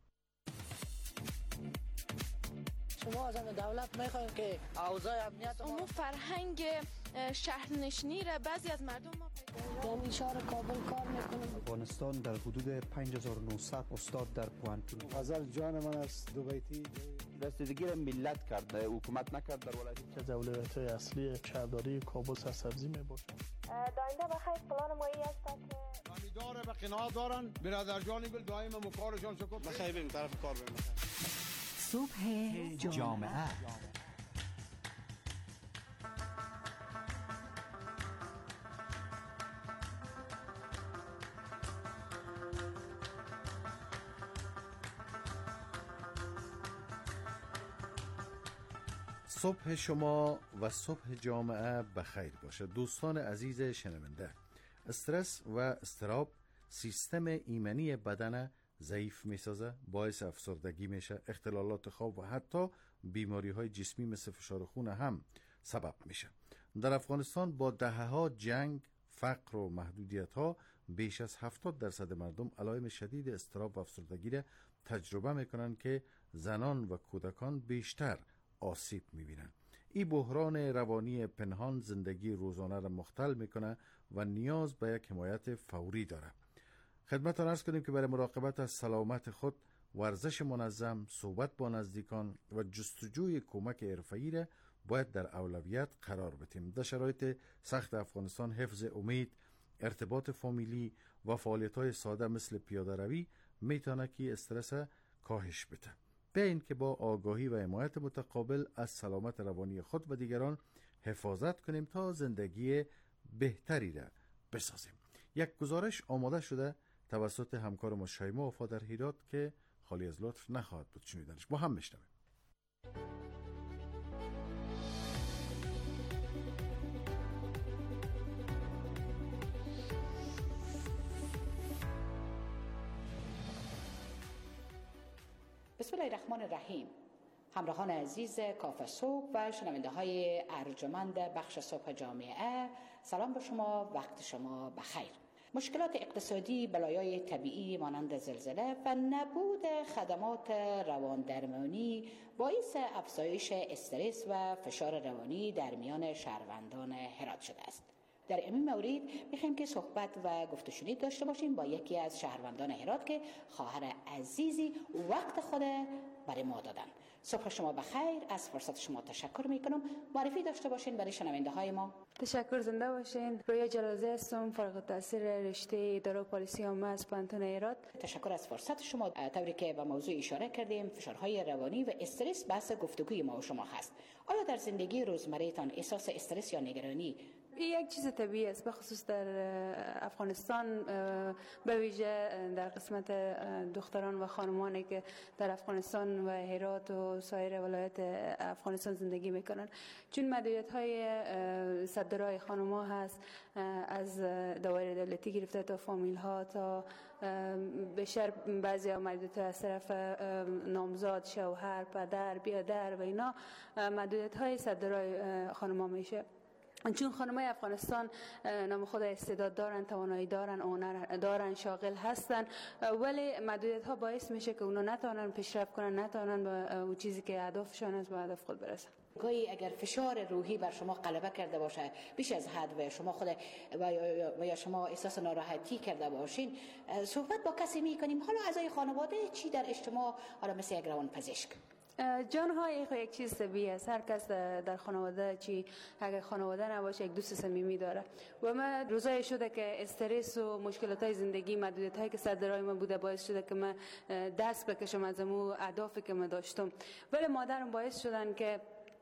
Speaker 14: شما از دولت میخواین که اوضاع امنیت
Speaker 15: امور فرهنگ شهرنشینی را بعضی از مردم ما
Speaker 14: در شهر کابل کار میکنم.
Speaker 16: افغانستان در حدود 5900 استاد در پوانتون.
Speaker 17: غزل جان من است دو بیتی
Speaker 18: رسیدگی را ملت کرده، حکومت نکرد. در ولایت
Speaker 19: که اولویت‌های اصلی شهرداری کابل سرسبزی میباشد.
Speaker 20: داینده بخیر پلان مایی است که
Speaker 21: خریدار به قناعت دارن. برادر جانی گل دائم مکارشان شکر.
Speaker 18: بخیر بریم طرف کار بریم.
Speaker 22: صبح جامعه.
Speaker 2: صبح شما و صبح جامعه بخیر باشه. دوستان عزیز شنونده، استرس و اضطراب سیستم ایمنی بدن ضعیف میسازه، باعث افسردگی میشه، اختلالات خواب و حتی بیماری های جسمی مثل فشار خون هم سبب میشه. در افغانستان با دهه‌ها جنگ، فقر و محدودیت ها بیش از 70% مردم علائم شدید اضطراب و افسردگی را تجربه میکنن که زنان و کودکان بیشتر آسیب می‌بینند. این بحران روانی پنهان زندگی روزانه را مختل میکنه و نیاز به یک حمایت فوری داره. خدمتتان عرض کنیم که برای مراقبت از سلامت خود ورزش منظم، صحبت با نزدیکان و جستجوی کمک حرفه‌ای را باید در اولویت قرار بدیم. در شرایط سخت افغانستان حفظ امید، ارتباط فامیلی و فعالیت‌های ساده مثل پیاده روی میتونه که استرس کاهش بده. به این که با آگاهی و حمایت متقابل از سلامت روانی خود و دیگران حفاظت کنیم تا زندگی بهتری را بسازیم. یک گزارش آماده شده توسط همکار ما شیما وفا در هرات که خالی از لطف نخواهد بود شنیدنش. با هم میشنویم.
Speaker 1: بسم الله الرحمن الرحیم. همراهان عزیز کافه صبح و شنونده های ارجمند بخش صبح جامعه، سلام به شما، وقت شما بخیر. مشکلات اقتصادی، بلایای طبیعی مانند زلزله و نبود خدمات رواندرمانی باعث افزایش استرس و فشار روانی در میان شهروندان هرات شده است. در این مورد میخوایم که صحبت و گفت و شنید داشته باشیم با یکی از شهروندان هرات که خواهر عزیزی وقت خود برای ما دادن. صبح شما بخیر، از فرصت شما تشکر میکنم. معرفی داشته باشین برای شنونده های ما.
Speaker 4: تشکر، زنده باشین. رویا جلازه هستم، فارغ التحصیل رشته اداره و پالیسی عامه از پانتون هرات.
Speaker 1: تشکر از فرصت شما. طوری که به موضوع اشاره کردیم، فشارهای روانی و استرس بحث گفتگوی ما و شما هست. آیا در زندگی روزمره‌تان احساس استرس یا نگرانی؟
Speaker 4: این یک چیز طبیعی است، به خصوص در افغانستان، به ویژه در قسمت دختران و خانمانی که در افغانستان و هرات و سایر ولایت افغانستان زندگی میکنن، چون محدودیت‌های صدرای خانم‌ها هست، از دوایر دولتی گرفته تا فامیل ها تا بیشتر بعضی محدودیت از طرف نامزاد، شوهر، پدر، بیادر و اینا محدودیت‌های صدرای خانم‌ها میشه. چون خانمای افغانستان نام خود استعداد دارن، توانایی دارن، هنر دارن، شاغل هستن، ولی محدودیت ها باعث میشه که اونا نتونن پیشرفت کنن، نتونن به اون چیزی که هدفشون است به هدف خود برسن.
Speaker 1: گاهی اگر فشار روحی بر شما غلبه کرده باشه بیش از حد و شما خود و یا شما احساس ناراحتی کرده باشین، صحبت با کسی میکنیم، حالا اعضای خانواده چی در اجتماع، حالا مثل یک روانپزشک.
Speaker 4: جان‌ها یک چیز طبیعی است. هر کس در خانواده چی اگر خانواده نباشه یک دوست صمیمی داره و من روزایی شده که استرس و مشکلات‌های زندگی، محدودیت‌هایی که صدرای من بوده باعث شده که من دست بکشم از اون اهدافی که من داشتم، ولی مادرم باعث شدن که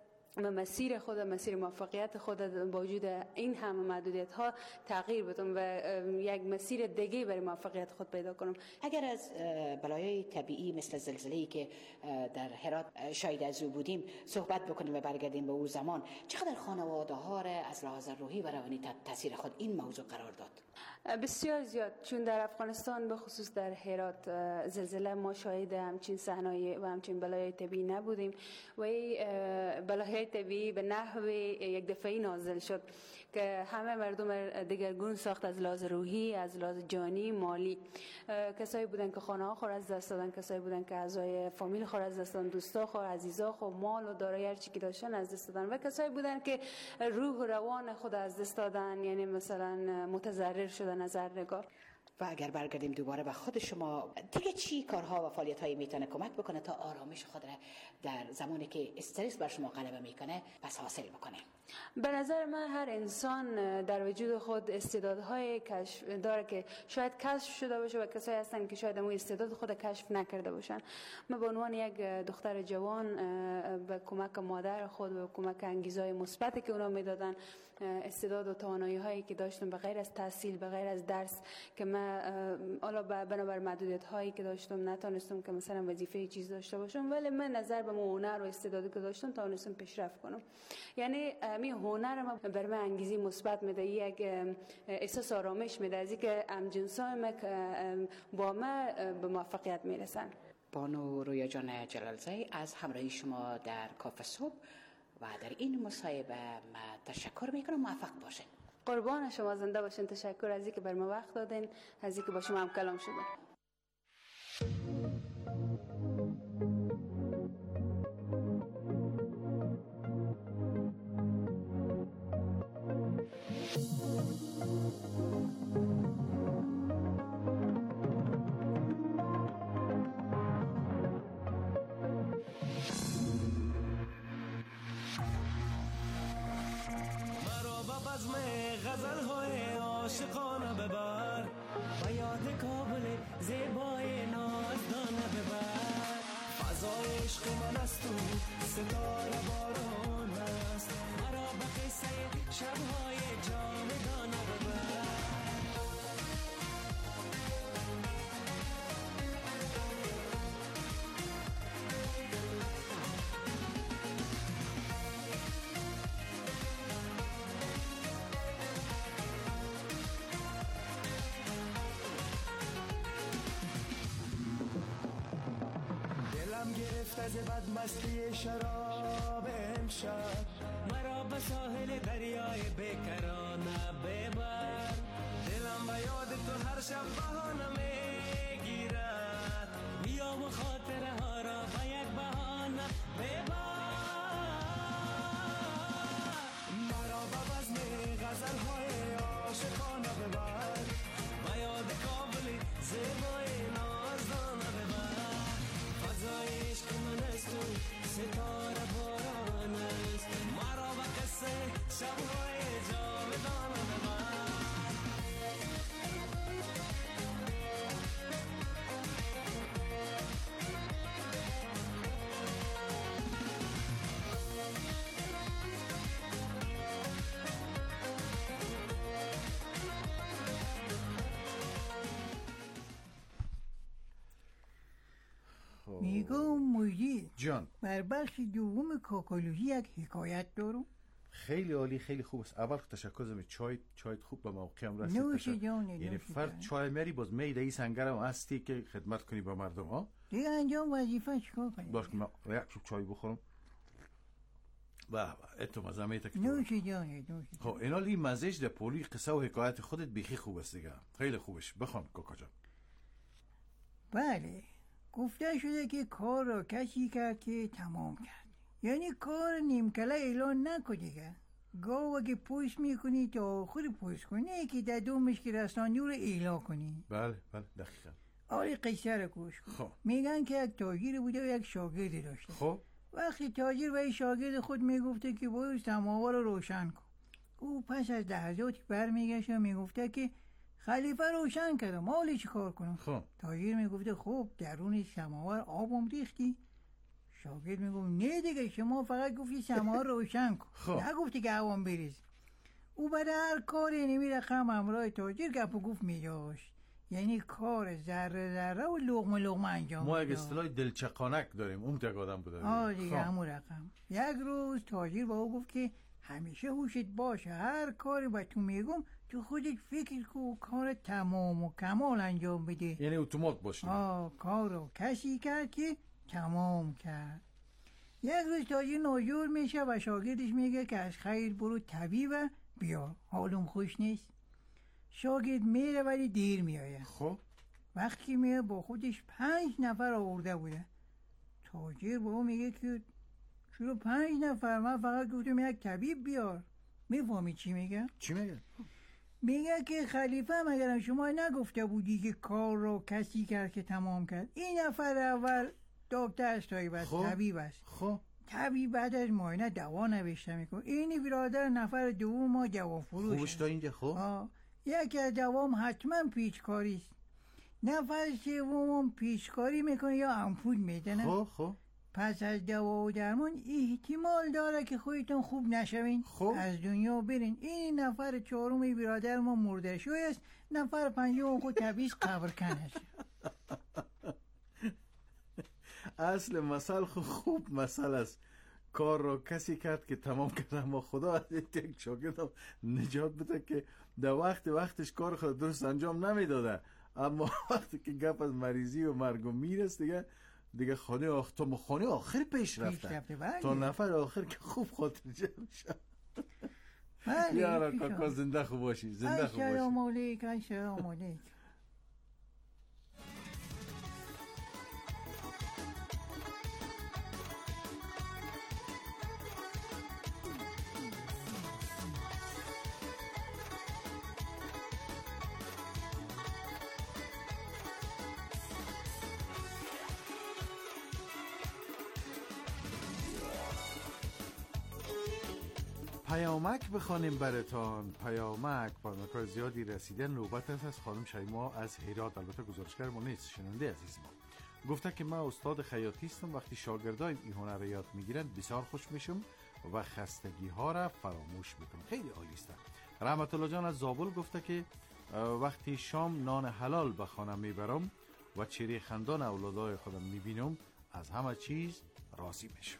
Speaker 4: مسیر خود، مسیر موفقیت خود با وجود این همه محدودیت ها تغییر بدم و یک مسیر دیگه برای موفقیت خود پیدا کنم.
Speaker 1: اگر از بلایای طبیعی مثل زلزله‌ای که در هرات شاهد از او بودیم صحبت بکنیم و برگردیم به اون زمان، چقدر خانواده ها را از لحاظ روحی و روانی تاثیر خود این موضوع قرار داد؟
Speaker 4: بسیار زیاد، چون در افغانستان به خصوص در هرات زلزله ما شاهد همچین صحنه‌ای و همچین بلایای طبیعی نبودیم و بلایای طبیعی به نحو یک دفعی نازل شد که همه مردم دگرگون ساخت، از لحاظ روحی، از لحاظ جانی، مالی. کسایی بودن که خانه ها خود از دست دادن، کسایی بودن که اعضای فامیل خود از دست دادن، دوستا خود، عزیزا خود، مال و دارایی هر چی که داشتن از دست دادن و کسایی بودن که روح و روان خود از دست دادن، یعنی مثلا متضرر شدن از هر نگاه.
Speaker 1: و اگر برگردیم دوباره به خود شما، دیگه چی کارها و فعالیت‌هایی میتونه کمک بکنه تا آرامش خود را در زمانی که استرس بر شما غلبه میکنه پس حاصل بکنه؟
Speaker 4: به نظر من هر انسان در وجود خود استعدادهای کشف داره که شاید کشف شده باشه و کسایی هستن که شاید اون استعداد خود کشف نکرده باشن. من به عنوان یک دختر جوان به کمک مادر خود و کمک انگیزهای مثبتی که اونا میدادن، استعداد و توانایی هایی که داشتم به غیر از تحصیل، به غیر از درس، که من حالا بنابر محدودیت هایی که داشتم نتونستم که مثلا وظیفه چیز داشته باشم، ولی من نظر به هنر و استعدادی که داشتم توانستم پیشرفت کنم. یعنی می هنر ما بر من انگیزه مثبت میده، یک احساس آرامش میده از اینکه همجنسای ما با ما به موفقیت میرسن.
Speaker 1: بانو رویا جان جلالزی از همراهی شما در کافه صبح و در این مصاحبه ما تشکر میکنم. موفق باشین.
Speaker 4: قربان شما، زنده باشین. تشکر از اینکه بر ما وقت دادین، از اینکه با شما هم کلام شدم.
Speaker 5: غزل‌های عاشقانه ببر و یاد کابل زیبای نازدانه ببر فضای عشق من است تو ستاره باران است مرا به قصه شب‌های جاودانه ببر گرفت از بدمستی شراب امشب مرا به ساحل دریای بیکرانه ببر دلم به یاد تو هر شب بهانه میگیرد بیا و خاطره ها را به یک بهانه ببر مرا به بزم غزل های عاشقانه ببر به یاد کابل زیبای نازدانه ببر فضای عشق من است تو ستاره باران است مرا به قصه شب‌های جاودانه ببر
Speaker 9: میگم موجی
Speaker 2: جان
Speaker 9: بر بخش دوم کاکولوژی یک حکایت دارم.
Speaker 2: خیلی عالی، خیلی خوب است. اول تشکر از چایت خوب به موقع هم رسید.
Speaker 9: نوش جانه،
Speaker 2: یعنی
Speaker 9: نوش
Speaker 2: فرد
Speaker 9: جانه.
Speaker 2: چای میری باز میده ای سنگرم هستی که خدمت کنی به مردم ها.
Speaker 9: دیگه انجام وظیفه چیکار کنی؟
Speaker 2: باش که من یک چوب چای بخورم. به اتو مزه میته که
Speaker 9: نوش جانه، نوش
Speaker 2: خب اینا لی مزهش در پولی قصه و حکایت خودت بیخی خوب است دیگه. خیلی خوبش. بخوان کاکا جان.
Speaker 9: بله، گفته شده که کار را کسی کرد که تمام کرد. یعنی کار نیمکله اعلان نکن دیگه. گاه اگه پوست میکنی تا آخر پوست کنی، نه که در دومش که رسانی رو اعلان کنی.
Speaker 2: بله بله دقیقا.
Speaker 9: آره قصه رو گوش کن.
Speaker 2: خب
Speaker 9: میگن که یک تاجر بوده و یک شاگردی داشته.
Speaker 2: خب
Speaker 9: وقتی تاجر و شاگرد خود میگفته که باید سماور رو روشن کن، او پس از لحظاتی برمیگشت و میگفته که خلیفه روشن کردم، حالا چی کار کنم؟
Speaker 2: خب
Speaker 9: تاجر میگفته خب درون سماور آبم ریختی؟ شاگرد میگفت نه دیگه، شما فقط گفتی سماور روشن کن،
Speaker 2: خب
Speaker 9: نگفتی که آبم بریز. او بعد هر کاری نمی رقم همراه تاجر گپ و گفت میداشت، یعنی کار ذره ذره و لقمه لقمه انجام
Speaker 2: ما یک اصطلاح دلچقانک داریم، اون تک آدم بوده.
Speaker 9: دیگه همون رقم. یک روز تاجر با او گفت که همیشه هوشت باشه، هر کاری با تو میگم تو خودت فکر کن کار تمام و کمال انجام بده.
Speaker 2: یعنی اتومات باشه.
Speaker 9: کار رو کسی کرد که تمام کرد. یک روز تاجر ناجور میشه و شاگردش میگه که از خیر برو طبیب بیا، حالم خوش نیست. شاگرد میره ولی دیر میآید.
Speaker 2: خب
Speaker 9: وقتی میره با خودش 5 نفر آورده بوده. تاجر با او میگه که چرا 5 نفر؟ من فقط گفتم یک طبیب بیار. میفهمی چی میگه؟
Speaker 2: چی میگه؟
Speaker 9: میگه که خلیفه مگرم شما نگفته بودی که کار رو کسی کرد که تمام کرد؟ این نفر اول دکتر است، طبیب است.
Speaker 2: خب
Speaker 9: طبیب بعد از معاینه دوا نوشته میکنه. این برادر نفر دوم ما دوا فروش.
Speaker 2: خوبش تا اینجا خب؟
Speaker 9: یکی از دوام حتما پیچکاری است. نفر سوم پیچکاری میکنه یا امپول میدنه.
Speaker 2: خب
Speaker 9: پس از دوا و درمان احتمال داره که خودتون خوب نشوین، از دنیا برین. این نفر چهارم برادر ما مرده شوی است، نفر پنجم خود تبیز قبرکن است.
Speaker 2: اصل مثل خوب مثل است. کار رو کسی کرد که تمام کرد، اما خدا از یک شاگردم نجات بده که در وقتش کار خود درست انجام نمیداده، اما وقتی که گپ از مریضی و مرگ و میر است دیگه خانه آخر پیش رفته تا نفر آخر که خوب خاطر جمع شد. یارا کاکا زنده خوب باشی، زنده خوب باشی.
Speaker 9: السلام علیکم. السلام علیکم.
Speaker 2: پیامک بخوانیم براتان. پیامک زیادی رسیده. نوبت است از خانم شیما از هرات، البته گزارشگر ما نیست، شنونده عزیز ما. گفته که من استاد خیاطی هستم، وقتی شاگردایم این هنر را یاد میگیرند بسیار خوش میشم و خستگی ها را فراموش میکنم. خیلی عالی است. رحمت الله جان از زابل گفته که وقتی شام نان حلال به خانه میبرم و چهره خندان اولادای خودم میبینم از همه چیز راضی میشم.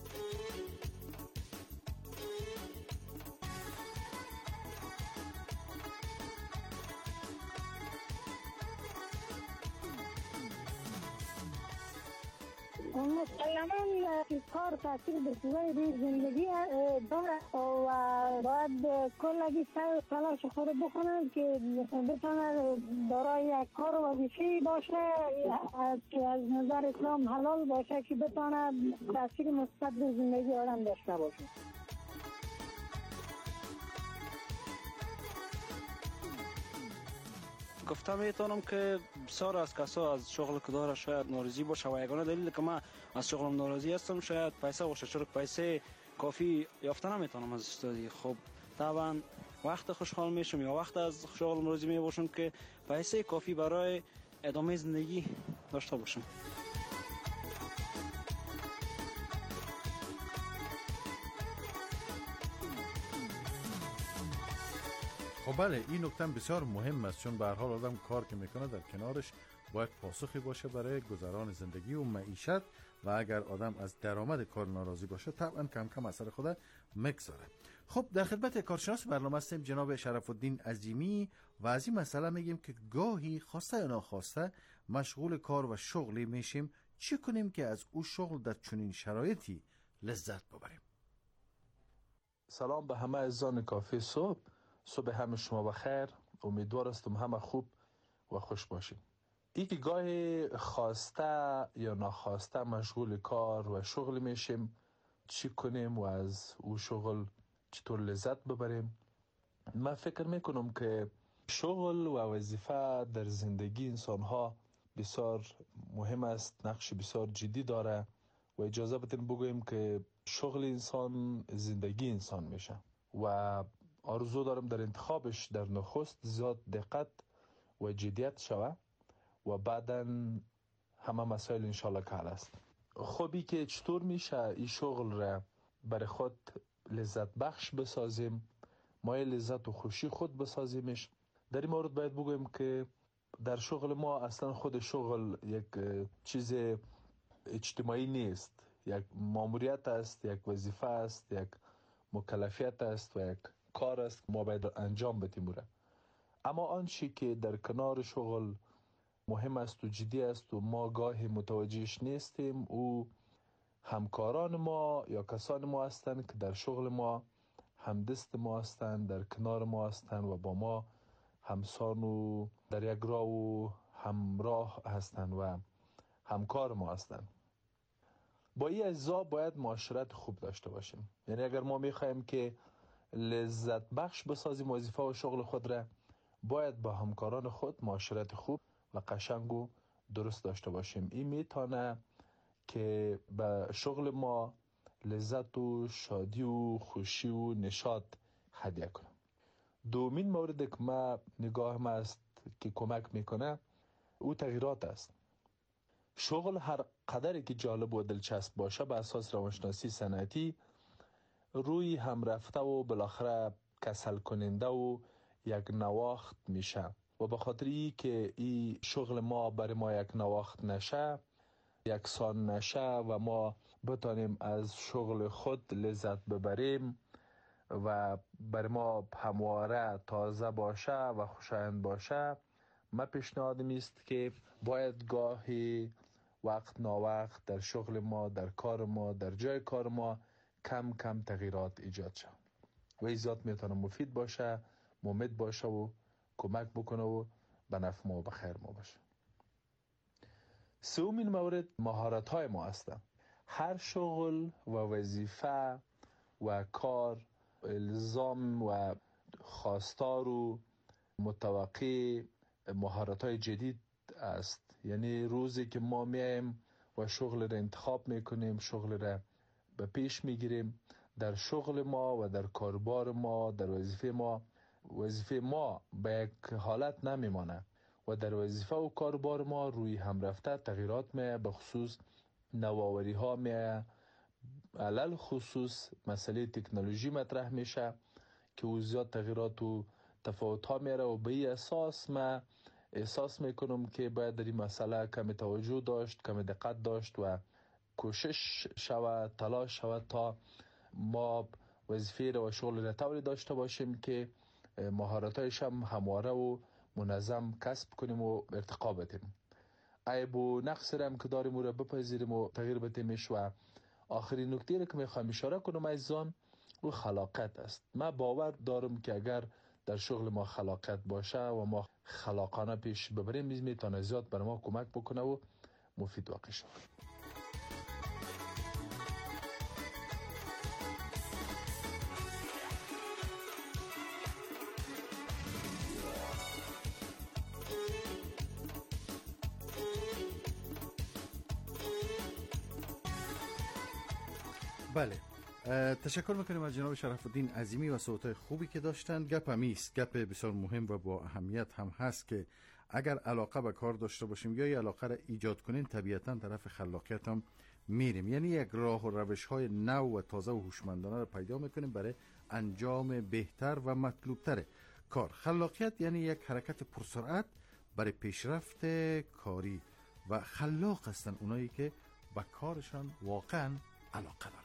Speaker 3: مسلماً کار تاثیر بسیاری روی زندگی داره و باید کل تلاش خود بکنن که بتونه دارای یک کار وظیفه‌ای باشه که از نظر اسلام حلال باشه که بتونه تاثیر مثبت به زندگی آدم داشته باشه.
Speaker 6: گفتم میتونم که بسیار از کسا از شغل که داره شاید ناراضی باشه و یگانه دلیل که من از شغلم ناراضی هستم شاید پیسه باشه، چون پیسه کافی یافته نمیتونم از استادی. خب طبعا وقت خوشحال میشم یا وقت از شغلم راضی میباشم که پیسه کافی برای ادامه زندگی داشته باشم.
Speaker 2: خب بله، این نکته بسیار مهم است، چون به هر حال آدم کار که میکنه در کنارش باید پاسخی باشه برای گذران زندگی و معیشت و اگر آدم از درآمد کار ناراضی باشه طبعا کم کم اثر خود میگذاره. خب در خدمت کارشناس برنامه هستیم جناب شرف الدین عظیمی و از این مسئله میگیم که گاهی خواسته یا ناخواسته مشغول کار و شغلی میشیم. چی کنیم که از او شغل در چنین شرایطی لذت ببریم؟
Speaker 23: سلام به همه عزیزان کافی صبح همه شما بخیر. امیدوار هستم همه خوب و خوش باشیم. ای که گاهی خواسته یا ناخواسته مشغول کار و شغل میشیم، چی کنیم و از او شغل چطور لذت ببریم؟ من فکر میکنم که شغل و وظیفه در زندگی انسان ها بسیار مهم است، نقش بسیار جدی داره و اجازه بدین بگویم که شغل انسان زندگی انسان میشه و آرزو دارم در انتخابش در نخست زیاد دقت و جدیت شوه و بعداً همه مسائل انشالله که حل است. خوبی که چطور میشه این شغل را برای خود لذت بخش بسازیم، ما لذت و خوشی خود بسازیمش. در این مورد باید بگویم که در شغل ما اصلا خود شغل یک چیز اجتماعی نیست، یک ماموریت است، یک وظیفه است، یک مکلفیت است و یک کار است که ما باید انجام بدیم. اما آنچه که در کنار شغل مهم است و جدی است و ما گاهی متوجهش نیستیم، او همکاران ما یا کسان ما هستند که در شغل ما همدست ما هستند، در کنار ما هستند و با ما همسان و در یک راه و همراه هستند و همکار ما هستند. با این اجزا باید معاشرت خوب داشته باشیم. یعنی اگر ما میخوایم که لذت بخش بسازیم وظیفه و شغل خود را، باید با همکاران خود معاشرت خوب و قشنگ و درست داشته باشیم. این میتونه که به شغل ما لذت و شادی و خوشی و نشاط هدیه کنه. دومین موردی که ما نگاهم است که کمک میکنه او تغییرات است. شغل هر قدری که جالب و دلچسب باشه به اساس روانشناسی صنعتی روی هم رفته و بالاخره کسل کننده و یک نواخت میشه و به خاطر ای که این شغل ما برای ما یک نواخت نشه، یکسان نشه و ما بتانیم از شغل خود لذت ببریم و برای ما همواره تازه باشه و خوشایند باشه، من پیشنهادم است که باید گاهی وقت ناوقت در شغل ما، در کار ما، در جای کار ما کم کم تغییرات ایجاد شد و این ذات میتونه مفید باشه، مفید باشه و کمک بکنه و به نفع ما و بخیر ما باشه. سومین مورد مهارت های ما هستند. هر شغل و وظیفه و کار الزام و خواستار و متوقع مهارت های جدید است. یعنی روزی که ما میایم و شغل را انتخاب میکنیم، شغل را به پیش میگیریم، در شغل ما و در کاربار ما، در وظیفه ما به یک حالت نمیمانه و در وظیفه و کاربار ما روی هم رفته تغییرات می به خصوص نوآوری ها می، علل خصوص مسئله تکنولوژی مطرح میشه که او زیاد تغییرات و تفاوت ها میره و به این اساس ما احساس میکنم که باید در این مسئله کم توجه داشت، کم دقت داشت و کوشش شود، تلاش شود تا ما وظیفه و شغل رتوری داشته باشیم که مهارتایش هم همواره و منظم کسب کنیم و ارتقا بدیم. عیب و نقص هم که داریم او را بپذیریم و تغییر بدیمش. و آخرین نکته که میخوایم اشاره کنم عزیزان، او خلاقیت است. من باور دارم که اگر در شغل ما خلاقیت باشه و ما خلاقانه پیش ببریم میتونه زیاد برای ما کمک بکنه و مفید واقع شود.
Speaker 2: بله، تشکر میکنیم از جناب شرف الدین عظیمی و صحبت خوبی که داشتن. گپ همیست، گپ بسیار مهم و با اهمیت هم هست که اگر علاقه به کار داشته باشیم یا علاقه را ایجاد کنیم طبیعتا طرف خلاقیت هم میریم، یعنی یک راه و روش های نو و تازه و هوشمندانه را پیدا میکنیم برای انجام بهتر و مطلوبتر کار. خلاقیت یعنی یک حرکت پرسرعت برای پیشرفت کاری و خلاق هستن اونایی که به کارشان واقعا علاقه دارن.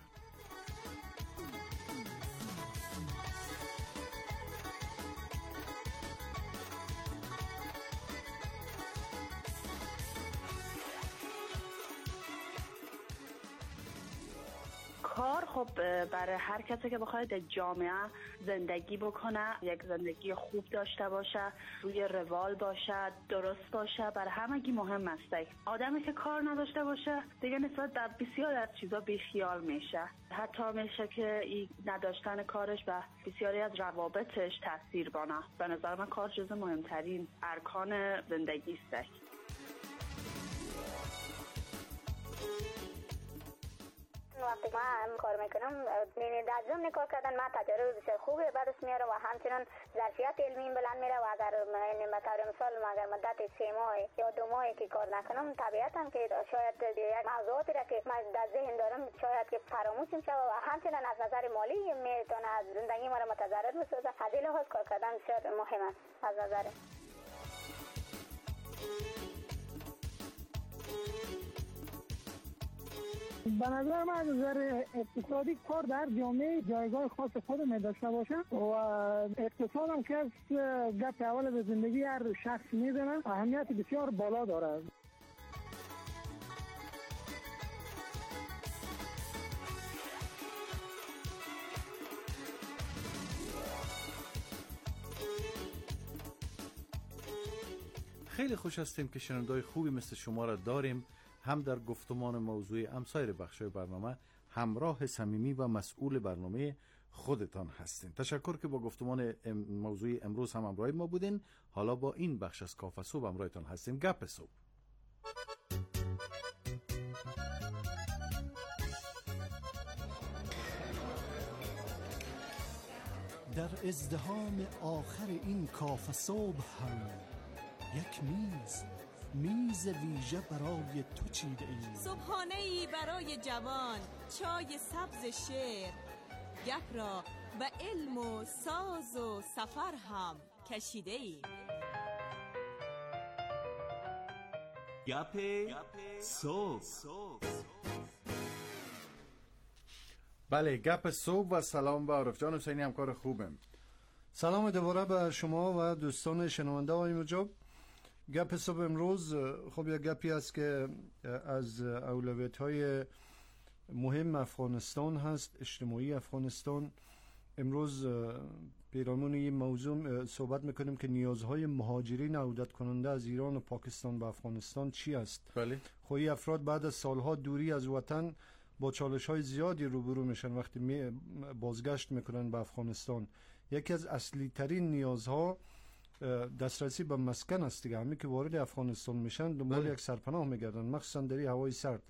Speaker 13: کار خب برای هر کسی که بخواد در جامعه زندگی بکنه، یک زندگی خوب داشته باشه، روی روال باشه، درست باشه، برای همگی مهم است. آدمی که کار نداشته باشه دیگه نسبت به بسیار از چیزا بیخیال میشه. حتی میشه که این نداشتن کارش به بسیاری از روابطش تاثیر بانه. به نظر من کار جزو مهمترین ارکان زندگی است.
Speaker 7: وقتی ما کار میکنم در ضمن کار کردن ما تجربه بسیار خوبی برش میاره و همچنان ظرفیت علمی بلند میره و اگر به طور مثال اگر مدت 3 ماه یا 2 ماهی که کار نکنم طبیعتا که شاید یک موضوعاتی را که من در ذهن دارم شاید که فراموش میشه و همچنان از نظر مالی میتونه از زندگی ما را متضرر بسازه. از این لحاظ کار کردن بسیار مهم است از نظر
Speaker 3: به نظر من از نظر اقتصادی کار در جامعه جایگاه خاص خود می داشته باشه و اقتصاد هم که از گپ اول به زندگی هر شخص میزنه اهمیت بسیار بالا داره.
Speaker 2: خیلی خوش هستیم که شنوندای خوبی مثل شما را داریم، هم در گفتمان موضوع امسایر بخشای برنامه همراه صمیمی و مسئول برنامه خودتان هستین. تشکر که با گفتمان موضوع امروز هم همراه ما بودین. حالا با این بخش از کافه صبح همراهتان هستیم. گپ صبح.
Speaker 12: در ازدحام آخر این کافه صبح هم یک میز ویژه برای تو چیده ایم.
Speaker 11: صبحانه‌ای برای جوان، چای سبز شعر، گپ را به علم و ساز و سفر هم کشیده ایم.
Speaker 5: گپ صبح.
Speaker 2: بله، گپ صبح و سلام به عارف جان حسینی، همکار خوبم.
Speaker 17: سلام دوباره به شما و دوستان شنونده های مجاب. گپ صبح امروز خب یک گپی است که از اولویت های مهم افغانستان هست، اجتماعی افغانستان. امروز پیرامون این موضوع صحبت میکنیم که نیازهای مهاجرین عودت کننده از ایران و پاکستان به افغانستان چی است.
Speaker 2: بله.
Speaker 17: خب این افراد بعد از سالها دوری از وطن با چالش های زیادی روبرو میشن وقتی بازگشت میکنن به افغانستان. یکی از اصلی ترین نیازها دسترسی به مسکن است دیگه. همه که وارد افغانستان میشن دنبال یک سرپناه میگردن، مخصوصا در هوای سرد.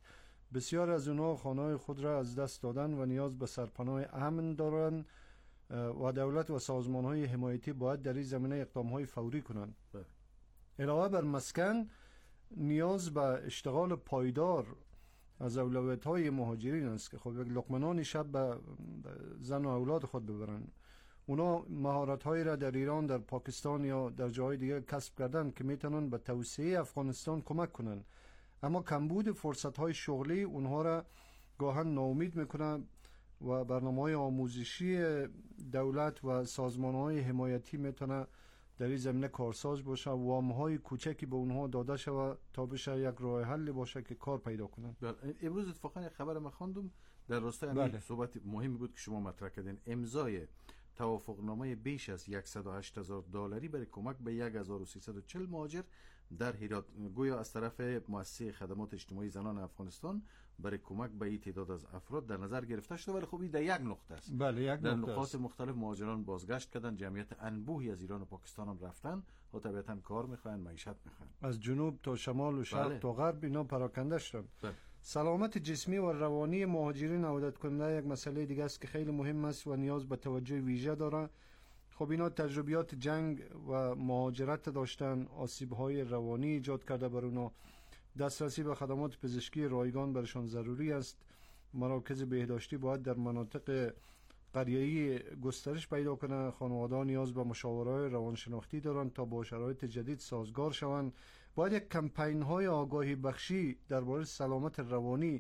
Speaker 17: بسیار از اونها خانه‌های خود را از دست دادن و نیاز به سرپناه امن دارند و دولت و سازمان‌های حمایتی باید در این زمینه اقدام‌های فوری کنند. علاوه بر مسکن، نیاز به اشتغال پایدار از اولویت‌های مهاجرین است که خب یک لقمه شب به زن و اولاد خود ببرند. اونا مهارت‌هایی را در ایران، در پاکستان یا در جاهای دیگر کسب کردن که میتونن به توسعه افغانستان کمک کنند، اما کمبود فرصت‌های شغلی اونها را گاهن ناامید میکنه و برنامه‌های آموزشی دولت و سازمان‌های حمایتی میتونه در این زمینه کارساز باشه، وام‌های کوچکی به اونها داده شود تا بشه یک راه حل باشه که کار پیدا کنن.
Speaker 2: امروز اتفاقا یک خبر ما خواندم در راستای همین صحبت مهمی بود که شما مطرح کردین، امضای توافقنامه بیش از $108,000 برای کمک به 1340 مهاجر در هرات، گویا از طرف مؤسسه خدمات اجتماعی زنان افغانستان برای کمک به این تعداد از افراد در نظر گرفته شده. ولی خب این در یک نقطه است.
Speaker 17: بله، یک
Speaker 2: در
Speaker 17: نقطه
Speaker 2: نقاط
Speaker 17: است.
Speaker 2: مختلف مهاجران بازگشت کردن، جمعیت انبوهی از ایران و پاکستان هم رفتن و طبیعتاً کار میخواین، معیشت میخواین،
Speaker 17: از جنوب تا شمال و شرق تا غرب اینا پراکنده شدن. سلامت جسمی و روانی مهاجرین عودت کننده یک مسئله دیگه است که خیلی مهم است و نیاز به توجه ویژه داره. خب اینا تجربیات جنگ و مهاجرت داشتن، آسیب‌های روانی ایجاد کرده بر اونا. دسترسی به خدمات پزشکی رایگان برشان ضروری است. مراکز بهداشتی باید در مناطق قریه‌ای گسترش پیدا کنه. خانواده‌ها نیاز به مشاوره‌های روانشناختی دارند تا با شرایط جدید سازگار شوند. باید یک کمپین‌های آگاهی بخشی درباره سلامت روانی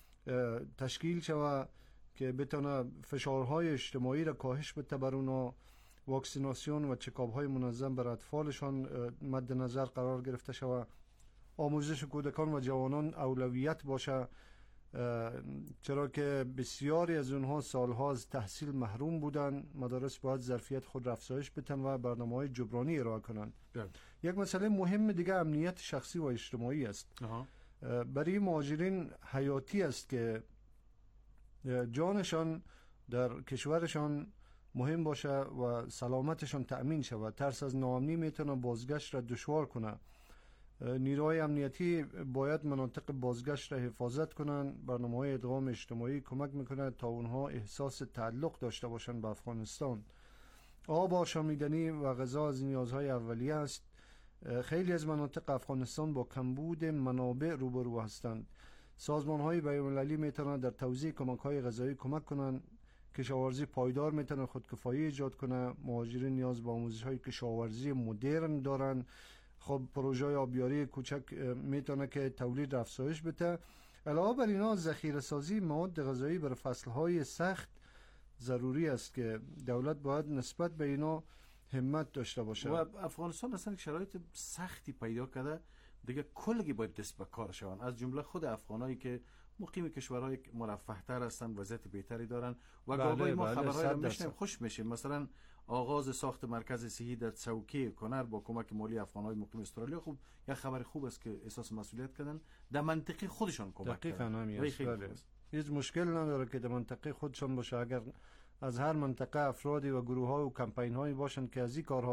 Speaker 17: تشکیل شود که بتونه فشارهای اجتماعی را کاهش بده بر اونا. واکسیناسیون و چکاب‌های منظم بر اطفالشان مد نظر قرار گرفته شود. آموزش کودکان و جوانان اولویت باشه، چرا که بسیاری از اونها سالها از تحصیل محروم بودن. مدارس باید ظرفیت خود را افزایش بدن و برنامه‌های جبرانی ارائه کنند. یک مسئله مهم دیگه امنیت شخصی و اجتماعی است. برای مهاجرین حیاتی است که جانشان در کشورشان مهم باشه و سلامتشان تأمین شود. ترس از ناامنی میتونه بازگشت را دشوار کنه. نیروهای امنیتی باید مناطق بازگشت را حفاظت کنند. برنامه‌های ادغام اجتماعی کمک میکنه تا اونها احساس تعلق داشته باشند به افغانستان. آب، آشامیدنی و غذا از نیازهای اولیه است. خیلی از مناطق افغانستان با کمبود منابع روبرو هستند. سازمان‌های بین‌المللی میتونن در توزیع کمک‌های غذایی کمک کنند. کشاورزی پایدار میتونه خودکفایی ایجاد کنه. مهاجرین نیاز به آموزش‌های کشاورزی مدرن دارن. خب پروژه آبیاری کوچک میتونه که تولید افزایش بده. علاوه بر اینا ذخیره سازی مواد غذایی برای فصل‌های سخت ضروری است که دولت باید نسبت به اینا همت داشته باشه.
Speaker 2: و افغانستان اصلا شرایط سختی پیدا کرده دیگه، کلگی باید دست به کار شوند، از جمله خود افغانایی که مقیم کشورهای مرفه‌تر هستند، وضعیت بهتری دارن و گاهی ما خبرهای رو میشنیم خوش میشیم. مثلا آغاز ساخت مرکز صحی در چوکی کنر با کمک مالی افغان‌های مقیم استرالیا، خوب یک خبر خوب است که احساس مسئولیت کردن، در منطقه خودشان کمک کردن.
Speaker 17: هیچ مشکل نداره که در منطقه خودشان باشه. اگر از هر منطقه افرادی و گروه‌ها و کمپین‌هایی باشن که از این کارها